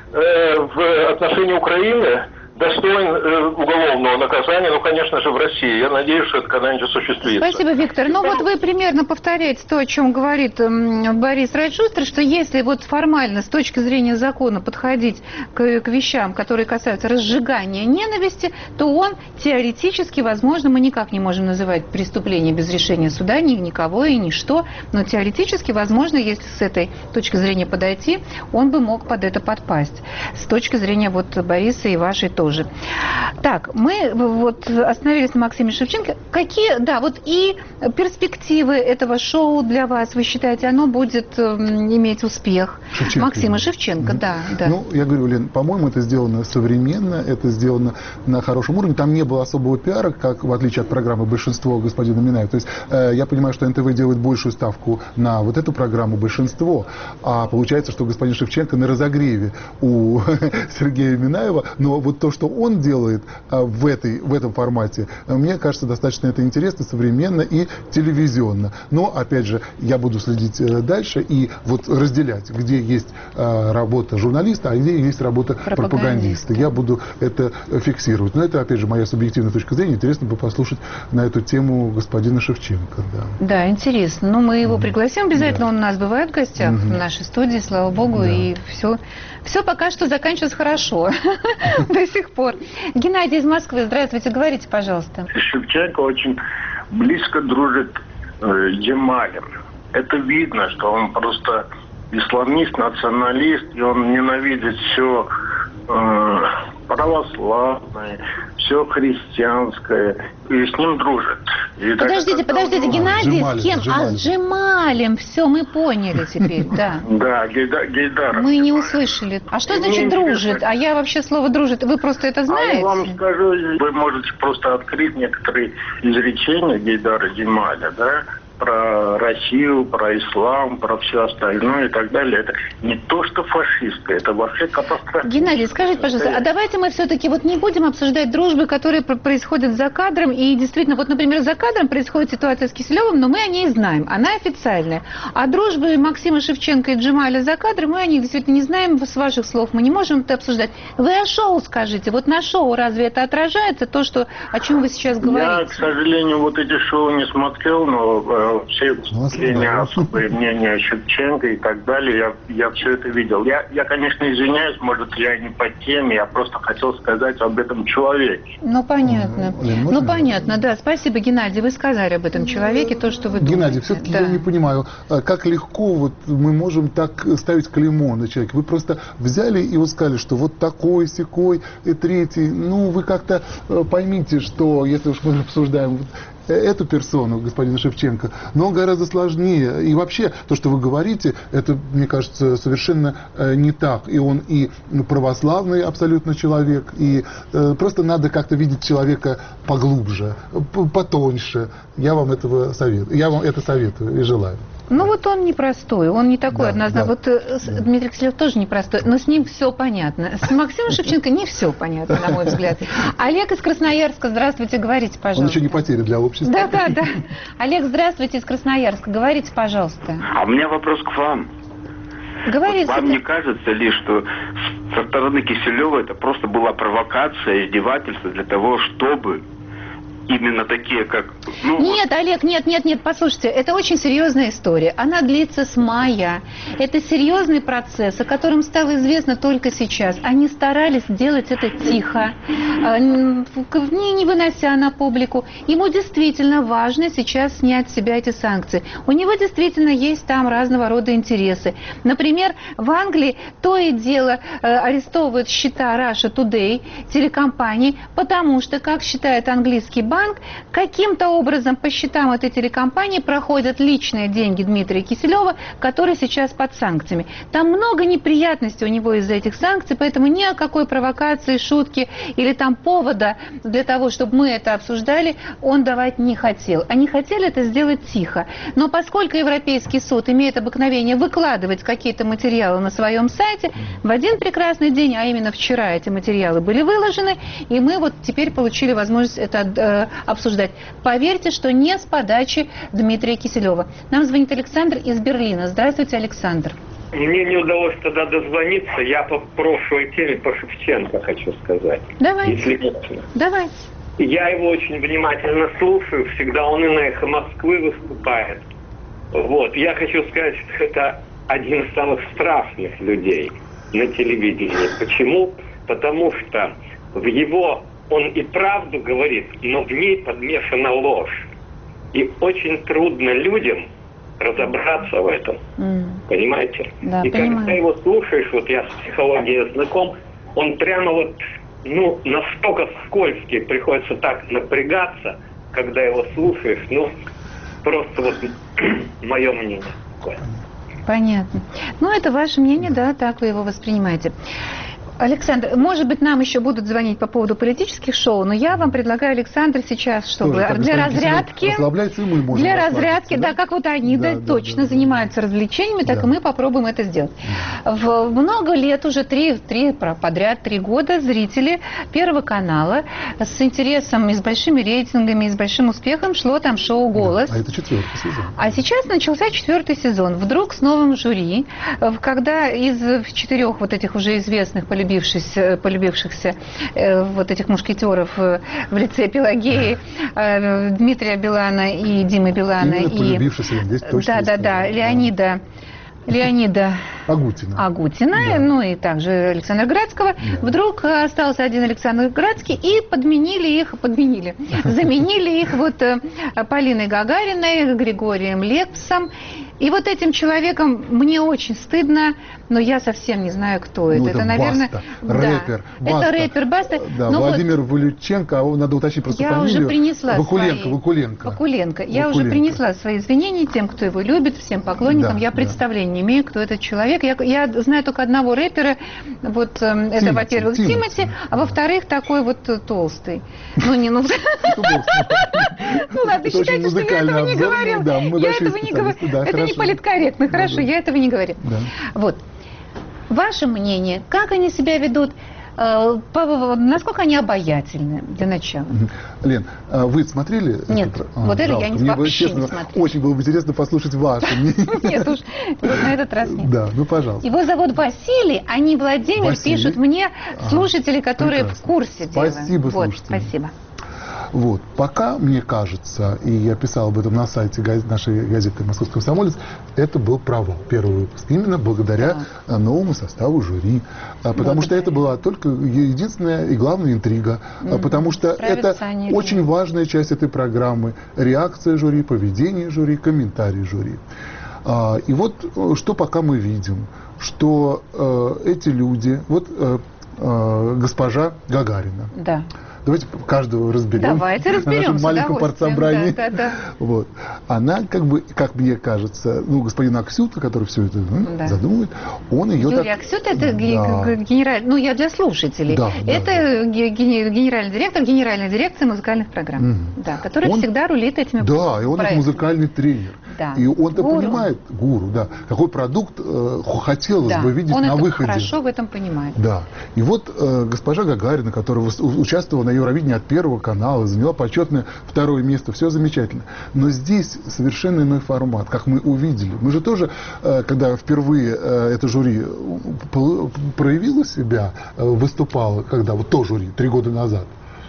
в отношении Украины достоин уголовного наказания, конечно же, в России. Я надеюсь, что это когда-нибудь осуществится. Спасибо, Виктор. Ну вот вы примерно повторяете то, о чем говорит Борис Райт-Шустер, что если вот формально с точки зрения закона подходить к вещам, которые касаются разжигания ненависти, то он теоретически, возможно, мы никак не можем называть преступление без решения суда, никого и ничто, но теоретически, возможно, если с этой точки зрения подойти, он бы мог под это подпасть. С точки зрения вот Бориса и вашей тоже. Так, мы вот остановились на Максиме Шевченко. Какие, вот и перспективы этого шоу для вас, вы считаете, оно будет иметь успех? Максима Шевченко, да. Ну, я говорю, Лен, по-моему, это сделано современно, это сделано на хорошем уровне. Там не было особого пиара, как в отличие от программы «Большинство» господина Минаева. То есть я понимаю, что НТВ делает большую ставку на вот эту программу «Большинство», а получается, что господин Шевченко на разогреве у Сергея Минаева, но вот то, что он делает в этом формате, мне кажется, достаточно это интересно, современно и телевизионно. Но, опять же, я буду следить дальше и вот разделять, где есть работа журналиста, а где есть работа пропагандиста. Я буду это фиксировать. Но это, опять же, моя субъективная точка зрения. Интересно бы послушать на эту тему господина Шевченко. Да, интересно. Ну, мы его пригласим обязательно. Он у нас бывает в гостях в нашей студии, слава богу, и все пока что заканчивается хорошо. До сих пор. Геннадий из Москвы, здравствуйте, говорите, пожалуйста. Шевченко очень близко дружит с Джемалем. Это видно, что он просто исламист, националист, и он ненавидит все, православное, все христианское, и с ним дружит. И Подождите, Геннадий, с кем? С Джемалем. Все, мы поняли теперь, да. Да, Гейдар. Мы не услышали. А что значит дружит? А я вообще слово дружит. Вы просто это знаете? А я вам скажу, вы можете просто открыть некоторые изречения Гейдара Джемаля, да? Про Россию, про ислам, про все остальное и так далее. Это не то, что фашисты, это вообще катастрофа. Геннадий, скажите, пожалуйста, а давайте мы все-таки вот не будем обсуждать дружбы, которые происходят за кадром, и действительно, вот, например, за кадром происходит ситуация с Киселевым, но мы о ней знаем, она официальная. А дружбы Максима Шевченко и Джемаля за кадром мы о них действительно не знаем, с ваших слов мы не можем это обсуждать. Вы о шоу скажите, вот на шоу разве это отражается, то, что, о чем вы сейчас говорите? Я, к сожалению, вот эти шоу не смотрел, но все выступления, особые мнения Шевченко и так далее, я все это видел. Я, конечно, извиняюсь, может, я не по теме, я просто хотел сказать об этом человеке. Ну, понятно. Ну, понятно, да. Спасибо, Геннадий, вы сказали об этом человеке, то, что вы думаете. Геннадий, все-таки я не понимаю, как легко вот мы можем так ставить клеймо на человека. Вы просто взяли и вот сказали, что вот такой, сякой и третий. Ну, вы как-то поймите, что, если уж мы обсуждаем эту персону, господина Шевченко, но он гораздо сложнее. И вообще, то, что вы говорите, это, мне кажется, совершенно не так. И он и православный абсолютно человек, и просто надо как-то видеть человека поглубже, потоньше. Я вам этого советую. Я вам это советую и желаю. Ну вот он непростой, он не такой однозначно. Да. Вот Дмитрий Киселев тоже непростой, но с ним все понятно. С Максимом Шевченко не все понятно, на мой взгляд. Олег из Красноярска, здравствуйте, говорите, пожалуйста. Он еще не потеря для общества. Да. Олег, здравствуйте, из Красноярска, говорите, пожалуйста. А у меня вопрос к вам. Говорите. Вот вам не кажется ли, что со стороны Киселева это просто была провокация, издевательство для того, чтобы именно такие, как... Нет, Олег, нет, послушайте, это очень серьезная история. Она длится с мая. Это серьезный процесс, о котором стало известно только сейчас. Они старались делать это тихо, не вынося на публику. Ему действительно важно сейчас снять с себя эти санкции. У него действительно есть там разного рода интересы. Например, в Англии то и дело арестовывают счета Russia Today, телекомпании, потому что, как считает английский банк, каким-то образом по счетам этой телекомпании проходят личные деньги Дмитрия Киселева, который сейчас под санкциями. Там много неприятностей у него из-за этих санкций, поэтому ни о какой провокации, шутки или там повода для того, чтобы мы это обсуждали, он давать не хотел. Они хотели это сделать тихо. Но поскольку Европейский суд имеет обыкновение выкладывать какие-то материалы на своем сайте, в один прекрасный день, а именно вчера, эти материалы были выложены, и мы вот теперь получили возможность это обсуждать. Поверьте, что не с подачи Дмитрия Киселева. Нам звонит Александр из Берлина. Здравствуйте, Александр. Мне не удалось тогда дозвониться. Я по прошлой теме по Шевченко хочу сказать. Давай. Если можно. Давай. Я его очень внимательно слушаю. Всегда он и на «Эхо Москвы» выступает. Вот. Я хочу сказать, что это один из самых страшных людей на телевидении. Почему? Потому что в его... Он и правду говорит, но в ней подмешана ложь. И очень трудно людям разобраться в этом. Понимаете? Да, и понимаю. когда его слушаешь, вот я с психологией знаком, он прямо вот, настолько скользкий, приходится так напрягаться, когда его слушаешь, просто вот мое мнение такое. Понятно. Это ваше мнение, да, так вы его воспринимаете. Александр, может быть, нам еще будут звонить по поводу политических шоу, но я вам предлагаю, Александр, сейчас, чтобы для разрядки, да, как вот они точно занимаются развлечениями, так и мы попробуем это сделать. В много лет, уже подряд 3 года, зрители Первого канала с интересом и с большими рейтингами, и с большим успехом шло там шоу «Голос». А это 4-й сезон. А сейчас начался 4-й сезон. Вдруг с новым жюри, когда из 4 вот этих уже известных полюбившихся вот этих мушкетеров в лице Пелагеи, Дмитрия Билана и Димы Билана, Леонида Агутина, и также Александра Градского. Вдруг остался один Александр Градский, и заменили их вот Полиной Гагариной, Григорием Лепсом. И вот этим человеком мне очень стыдно, но я совсем не знаю, кто это. Это наверное, Баста, да, рэпер. Баста. Это рэпер Баста. Да, Владимир Валюченко, надо уточнить просто я фамилию. Уже принесла Вакуленко. Я уже принесла свои извинения тем, кто его любит, всем поклонникам. Я представления не имею, кто этот человек. Я знаю только одного рэпера. Вот это, во-первых, Тимати, а во-вторых, такой вот толстый. Ну ладно, считайте, что я этого не говорил. Я этого не говорю. Это не политкорректно, хорошо, я этого не говорю. Вот. Ваше мнение, как они себя ведут, насколько они обаятельны для начала? Лен, вы смотрели? Нет, вот это я вообще не смотрела. Очень было бы интересно послушать ваше мнение. Нет уж, на этот раз нет. Да, ну пожалуйста. Его зовут Василий, а не Владимир, пишут мне слушатели, которые в курсе дела. Спасибо, слушатели. Спасибо. Вот. Пока, мне кажется, и я писал об этом на сайте нашей газеты «Московский комсомолец», это был провал, первый выпуск. Именно благодаря новому составу жюри. Потому что это была только единственная и главная интрига. Потому что это очень важная часть этой программы. Реакция жюри, поведение жюри, комментарии жюри. И вот что пока мы видим, что эти люди, вот госпожа Гагарина. Да. Давайте каждого разберем. Давайте разберем. На нашем маленьком партсобрании. Да. Вот. Она, как бы, как мне кажется, господин Аксюта, который все это задумывает, он ее Юрий Аксюта, это генеральный, я для слушателей. Это генеральный директор Генеральной дирекции музыкальных программ, который всегда рулит этими проектами. Да, и он музыкальный тренер. Да. И он-то понимает, гуру, какой продукт хотелось бы видеть на выходе. Он хорошо в этом понимает. Да. И вот госпожа Гагарина, которая участвовала на Евровидении от Первого канала, заняла почетное 2-е место, все замечательно. Но здесь совершенно иной формат, как мы увидели. Мы же тоже, когда впервые это жюри проявило себя, выступало, когда вот то жюри 3 года назад,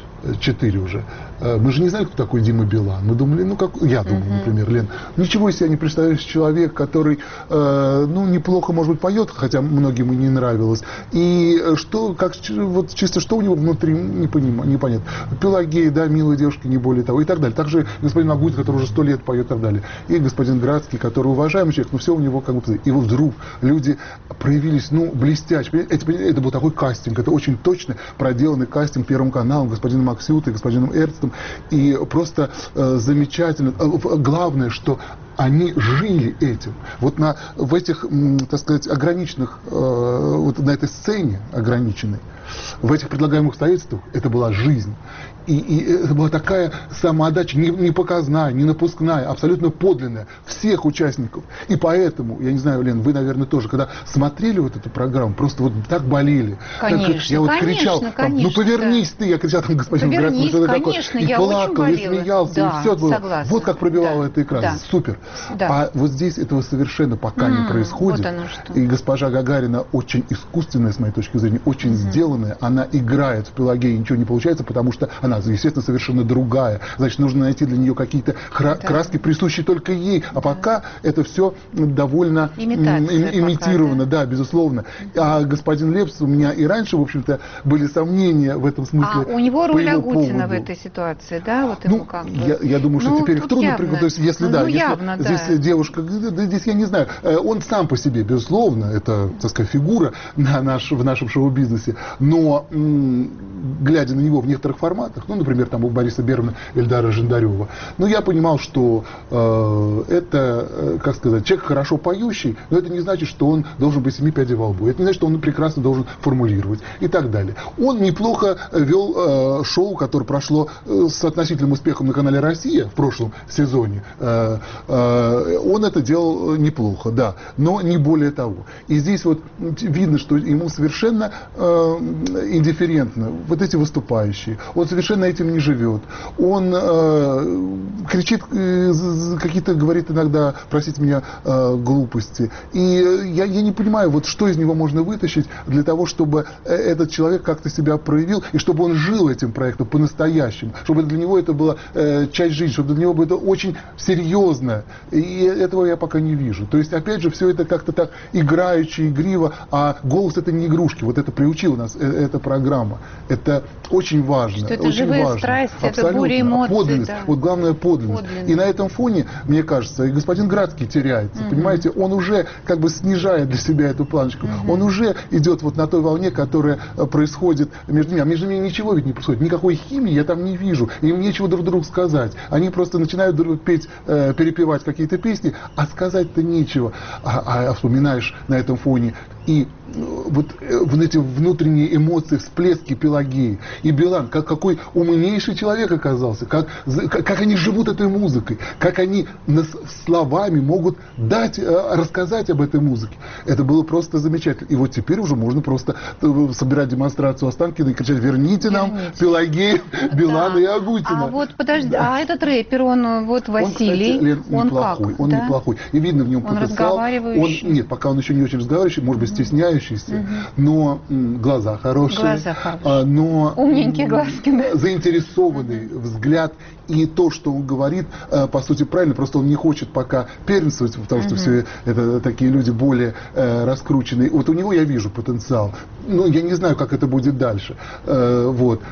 4 уже. Мы же не знали, кто такой Дима Билан. Мы думали, я думал, например, Лен, ничего из себя не представляешь человек, который, неплохо, может быть, поет, хотя многим и не нравилось. И что, вот чисто что у него внутри, непонятно. Пелагея, да, милая девушка, не более того, и так далее. Также господин Агутин, который уже 100 лет поет, и так далее. И господин Градский, который уважаемый человек, но все у него как бы... И вот вдруг люди проявились, блестяще. Это был такой кастинг, это очень точно проделанный кастинг Первым каналом, господином Аксютой, господином Эрцтом. И просто замечательно. Главное, что они жили этим. Вот в этих, так сказать, ограниченных, вот на этой сцене ограниченной, в этих предлагаемых обстоятельствах, это была жизнь. И это была такая самоотдача, не показная, не напускная, абсолютно подлинная всех участников. И поэтому, я не знаю, Лен, вы, наверное, тоже, когда смотрели вот эту программу, просто вот так болели. Конечно, я вот кричал, повернись ты, я кричал там господину Градскому, что такое. И плакал, и смеялся, и все было. Согласна. Вот как пробивало это экран. Да. Супер. Да. А вот здесь этого совершенно пока не происходит. Вот и госпожа Гагарина очень искусственная, с моей точки зрения, очень сделанная. Она играет в Пелагее, ничего не получается, потому что она, естественно, совершенно другая. Значит, нужно найти для нее какие-то краски, присущие только ей. А пока это все довольно имитировано, да, безусловно. А господин Лепс, у меня и раньше, в общем-то, были сомнения в этом смысле. А у него роль Агутина в этой ситуации, да? Вот ему как бы. Я думаю, что теперь их трудно приготовить. То есть, если здесь девушка, здесь я не знаю, он сам по себе, безусловно, это, так сказать, фигура в нашем шоу-бизнесе, но глядя на него в некоторых форматах, например, там у Бориса Бермана, Эльдара Жандарева, я понимал, что это, как сказать, человек хорошо поющий, но это не значит, что он должен быть 7 пядей во лбу, это не значит, что он прекрасно должен формулировать и так далее. Он неплохо вел шоу, которое прошло с относительным успехом на канале «Россия» в прошлом сезоне. Он это делал неплохо, да, но не более того. И здесь вот видно, что ему совершенно индифферентно вот эти выступающие. Он совершенно этим не живет. Он кричит, какие-то говорит иногда, простите меня, глупости. И я не понимаю, вот что из него можно вытащить для того, чтобы этот человек как-то себя проявил, и чтобы он жил этим проектом по-настоящему, чтобы для него это была часть жизни, чтобы для него было очень серьезно. И этого я пока не вижу. То есть, опять же, все это как-то так играючи, игриво, А голос — это не игрушки. Вот это приучила нас эта программа. Это очень важно. Что это очень живые важно. страсти, абсолютно. это буря эмоций. Подлинность. Да. Вот главное — подлинность. И на этом фоне, мне кажется, и господин Градский теряется. Понимаете, он уже как бы снижает для себя эту планочку. Он уже идет вот на той волне, которая происходит между ними. А между ними ничего ведь не происходит. Никакой химии я там не вижу. Им нечего друг другу сказать. Они просто начинают петь, перепевать какие-то песни, а сказать-то нечего. А вспоминаешь на этом фоне и вот эти внутренние эмоции, всплески Пелагеи и Билан, какой умнейший человек оказался, как они живут этой музыкой, как они словами могут рассказать об этой музыке. Это было просто замечательно. И вот теперь уже можно просто собирать демонстрацию Останкина и кричать: верните нам Пелагею, Билана и Агутина. А вот подожди, а этот рэпер, он вот Василий, он неплохой, как? Он неплохой. И видно в нем потенциал. Разговаривающий. Нет, пока он еще не очень разговаривающий, может быть, стесняющийся, но глаза хорошие. Но умненькие глазки, да. Заинтересованный взгляд. И то, что он говорит, по сути, правильно, просто он не хочет пока первенствовать, потому что все это такие люди более раскрученные. Вот у него я вижу потенциал. Но я не знаю, как это будет дальше. Вот.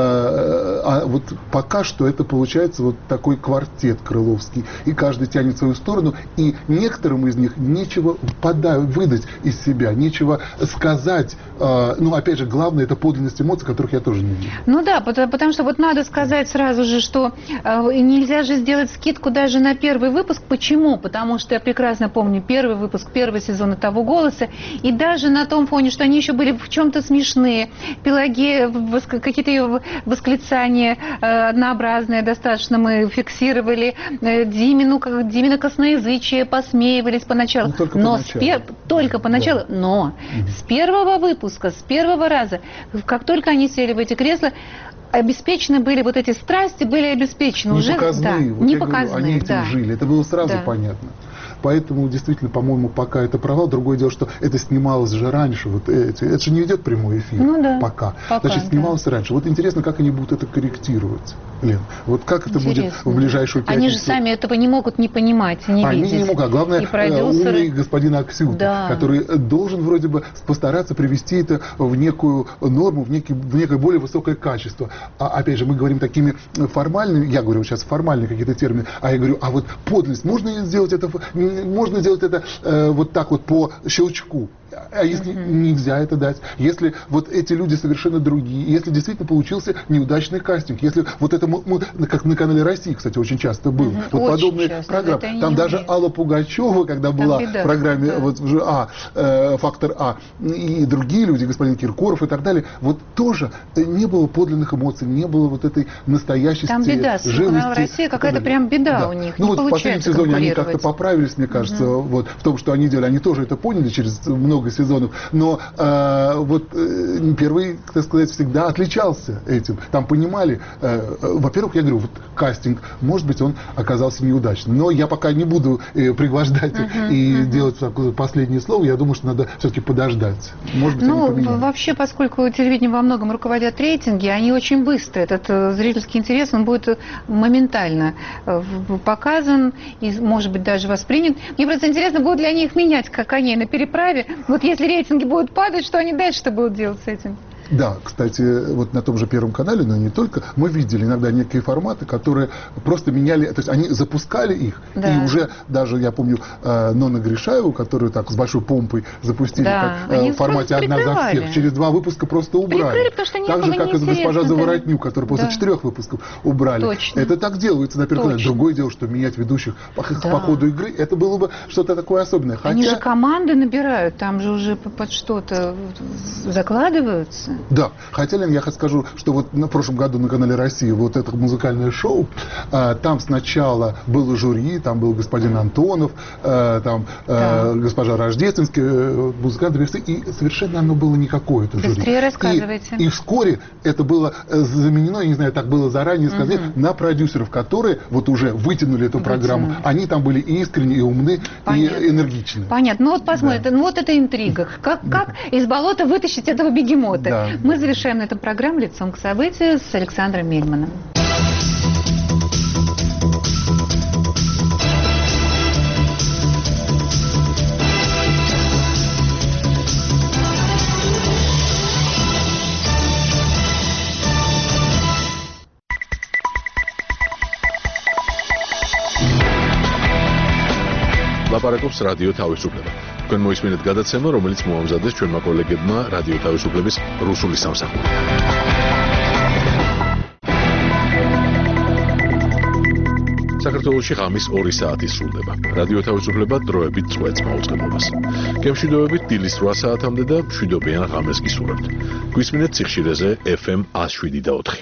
А вот пока что это получается вот такой квартет крыловский. И каждый тянет в свою сторону. И некоторым из них нечего выдать из себя, нечего сказать. Ну, опять же, главное — это подлинность эмоций, которых я тоже не вижу. Ну да, потому что вот надо сказать сразу же, что нельзя же сделать скидку даже на первый выпуск. Почему? Потому что я прекрасно помню первый выпуск, первый сезон «Того голоса», и даже на том фоне, что они еще были в чем-то смешные. Пелагея, какие-то ее восклицания однообразные достаточно мы фиксировали. Димина косноязычие, посмеивались поначалу. Только поначалу. Но с первого выпуска, с первого раза, как только они сели в эти кресла, обеспечены были вот эти страсти, были обеспечены уже. Показные. Да, вот не я показные, говорю, они этим жили. Это было сразу понятно. Поэтому, действительно, по-моему, пока это провал. Другое дело, что это снималось же раньше. Вот это же не идет прямой эфир. Ну, да. Пока. Значит, снималось раньше. Вот интересно, как они будут это корректировать, Лен. Вот как это будет в ближайшую пятницу. Они же сами этого не могут не понимать, не видеть. Они не могут. А главное, умный господин Аксютов, который должен вроде бы постараться привести это в некую норму, в некое более высокое качество. А опять же, мы говорим такими формальными, я говорю сейчас формальные какие-то термины, а я говорю, а вот подлинность, можно сделать это вот так вот по щелчку. А если нельзя это дать? Если вот эти люди совершенно другие, если действительно получился неудачный кастинг, если вот это, как на канале России, кстати, очень часто было, вот очень подобные часто, программы. Там даже Алла Пугачева, когда была в программе вот уже «Фактор А», и другие люди, господин Киркоров и так далее, вот тоже не было подлинных эмоций, не было вот этой настоящести, там беда, с каналом России какая-то прям беда у них. Ну вот в последнем сезоне они как-то поправились, мне кажется, вот в том, что они делали, они тоже это поняли через много сезонов, но первый, так сказать, всегда отличался этим. Там понимали, во-первых, я говорю, вот кастинг, может быть, он оказался неудачным, но я пока не буду пригвождать и делать такое последнее слово, я думаю, что надо все-таки подождать. Может быть, они поменяют. Вообще, поскольку телевидение во многом руководят рейтинги, они очень быстро, этот зрительский интерес, он будет моментально показан и, может быть, даже воспринят. Мне просто интересно, будут ли они их менять, как коней на переправе. Вот если рейтинги будут падать, что они дальше-то будут делать с этим? Да, кстати, вот на том же Первом канале, но не только, мы видели иногда некие форматы, которые просто меняли, то есть они запускали их, и уже даже, я помню, Нонна Гришаеву, которую так с большой помпой запустили, как в формате «Одна за всех», через 2 выпуска просто убрали. Так же, как и госпожа Заворотнюк, которую после 4 выпусков убрали. Точно. Это так делается на Первом канале. Другое дело, что менять ведущих по ходу игры, это было бы что-то такое особенное. Они же команды набирают, там же уже под что-то закладываются. Да, хотя, Лен, я скажу, что вот в прошлом году на канале России вот это музыкальное шоу, там сначала было жюри, там был господин Антонов, там госпожа Рождественская, музыканты, и совершенно оно было никакое, это жюри. Быстрее рассказывайте. И вскоре это было заменено, я не знаю, так было заранее сказать, на продюсеров, которые вот уже вытянули эту программу. Они там были и искренне, и умны, и энергичны. Понятно. Ну вот посмотрим, ну вот это интрига. Как из болота вытащить этого бегемота? Да. Мы завершаем на этом программу «Лицом к событию» с Александром Мельманом. ლაპარაკობს რადიო თავისუფლება. თქვენ მოისმინეთ გადაცემა, რომელიც მოამზადეს ჩვენმა კოლეგებმა რადიო თავისუფლების რუსული სამსახური. საქართველოში ღამის 2 საათი სრულდება. რადიო თავისუფლება დროებით წვეთს მაუწყებლობას. გემშვიდობებით დილის 8 საათამდე და მშვიდობიან ღამეს გისურვებთ. გვისმინეთ ციხშირეზე FM 107.4.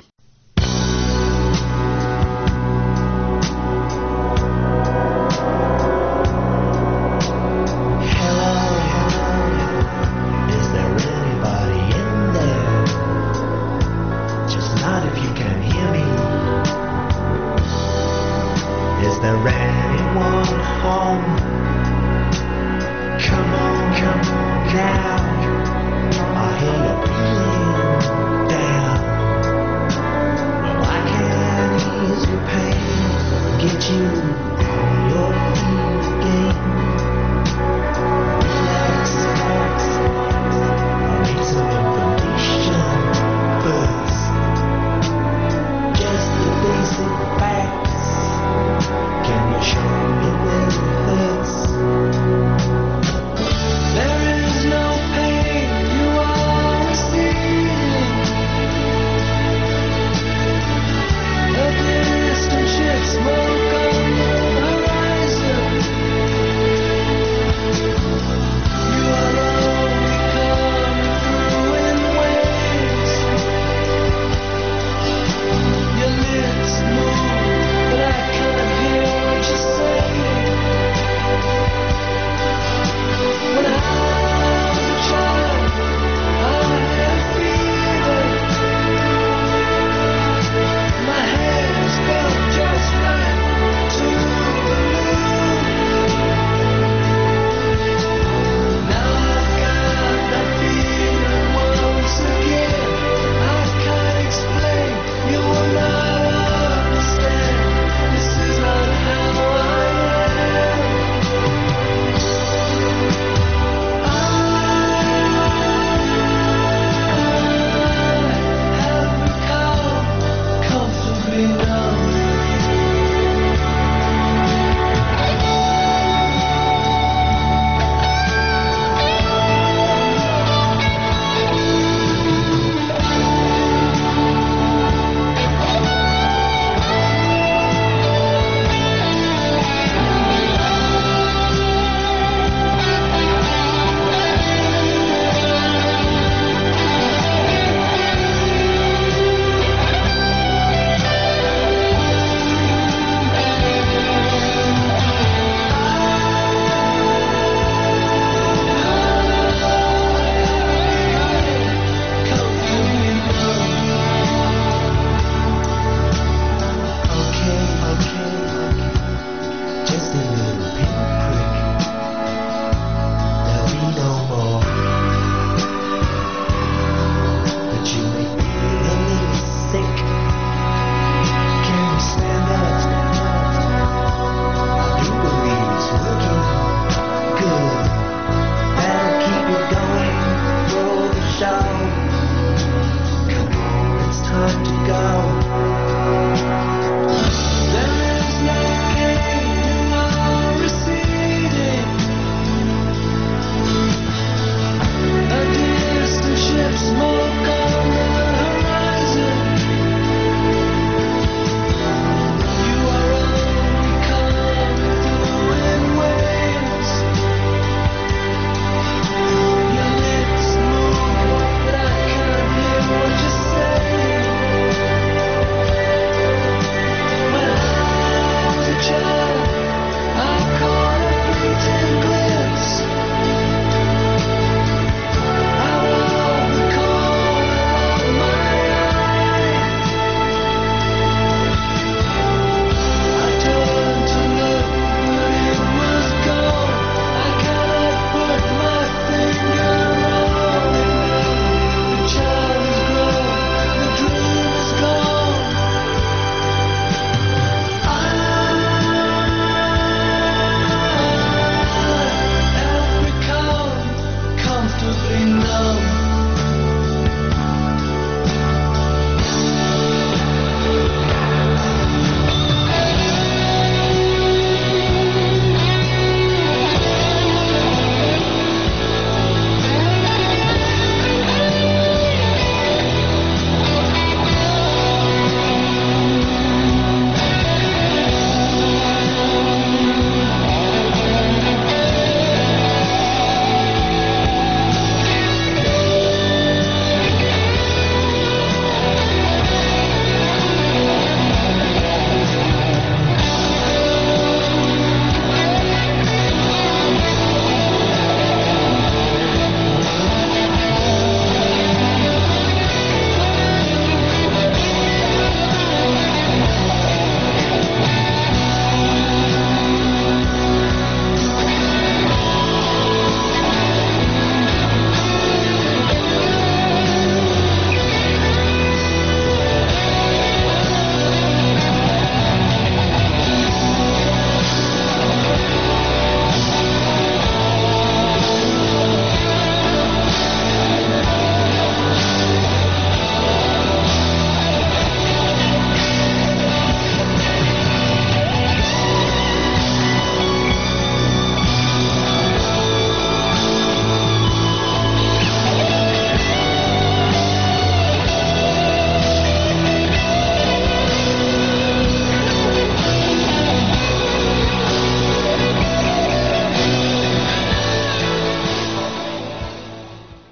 comfortably numb.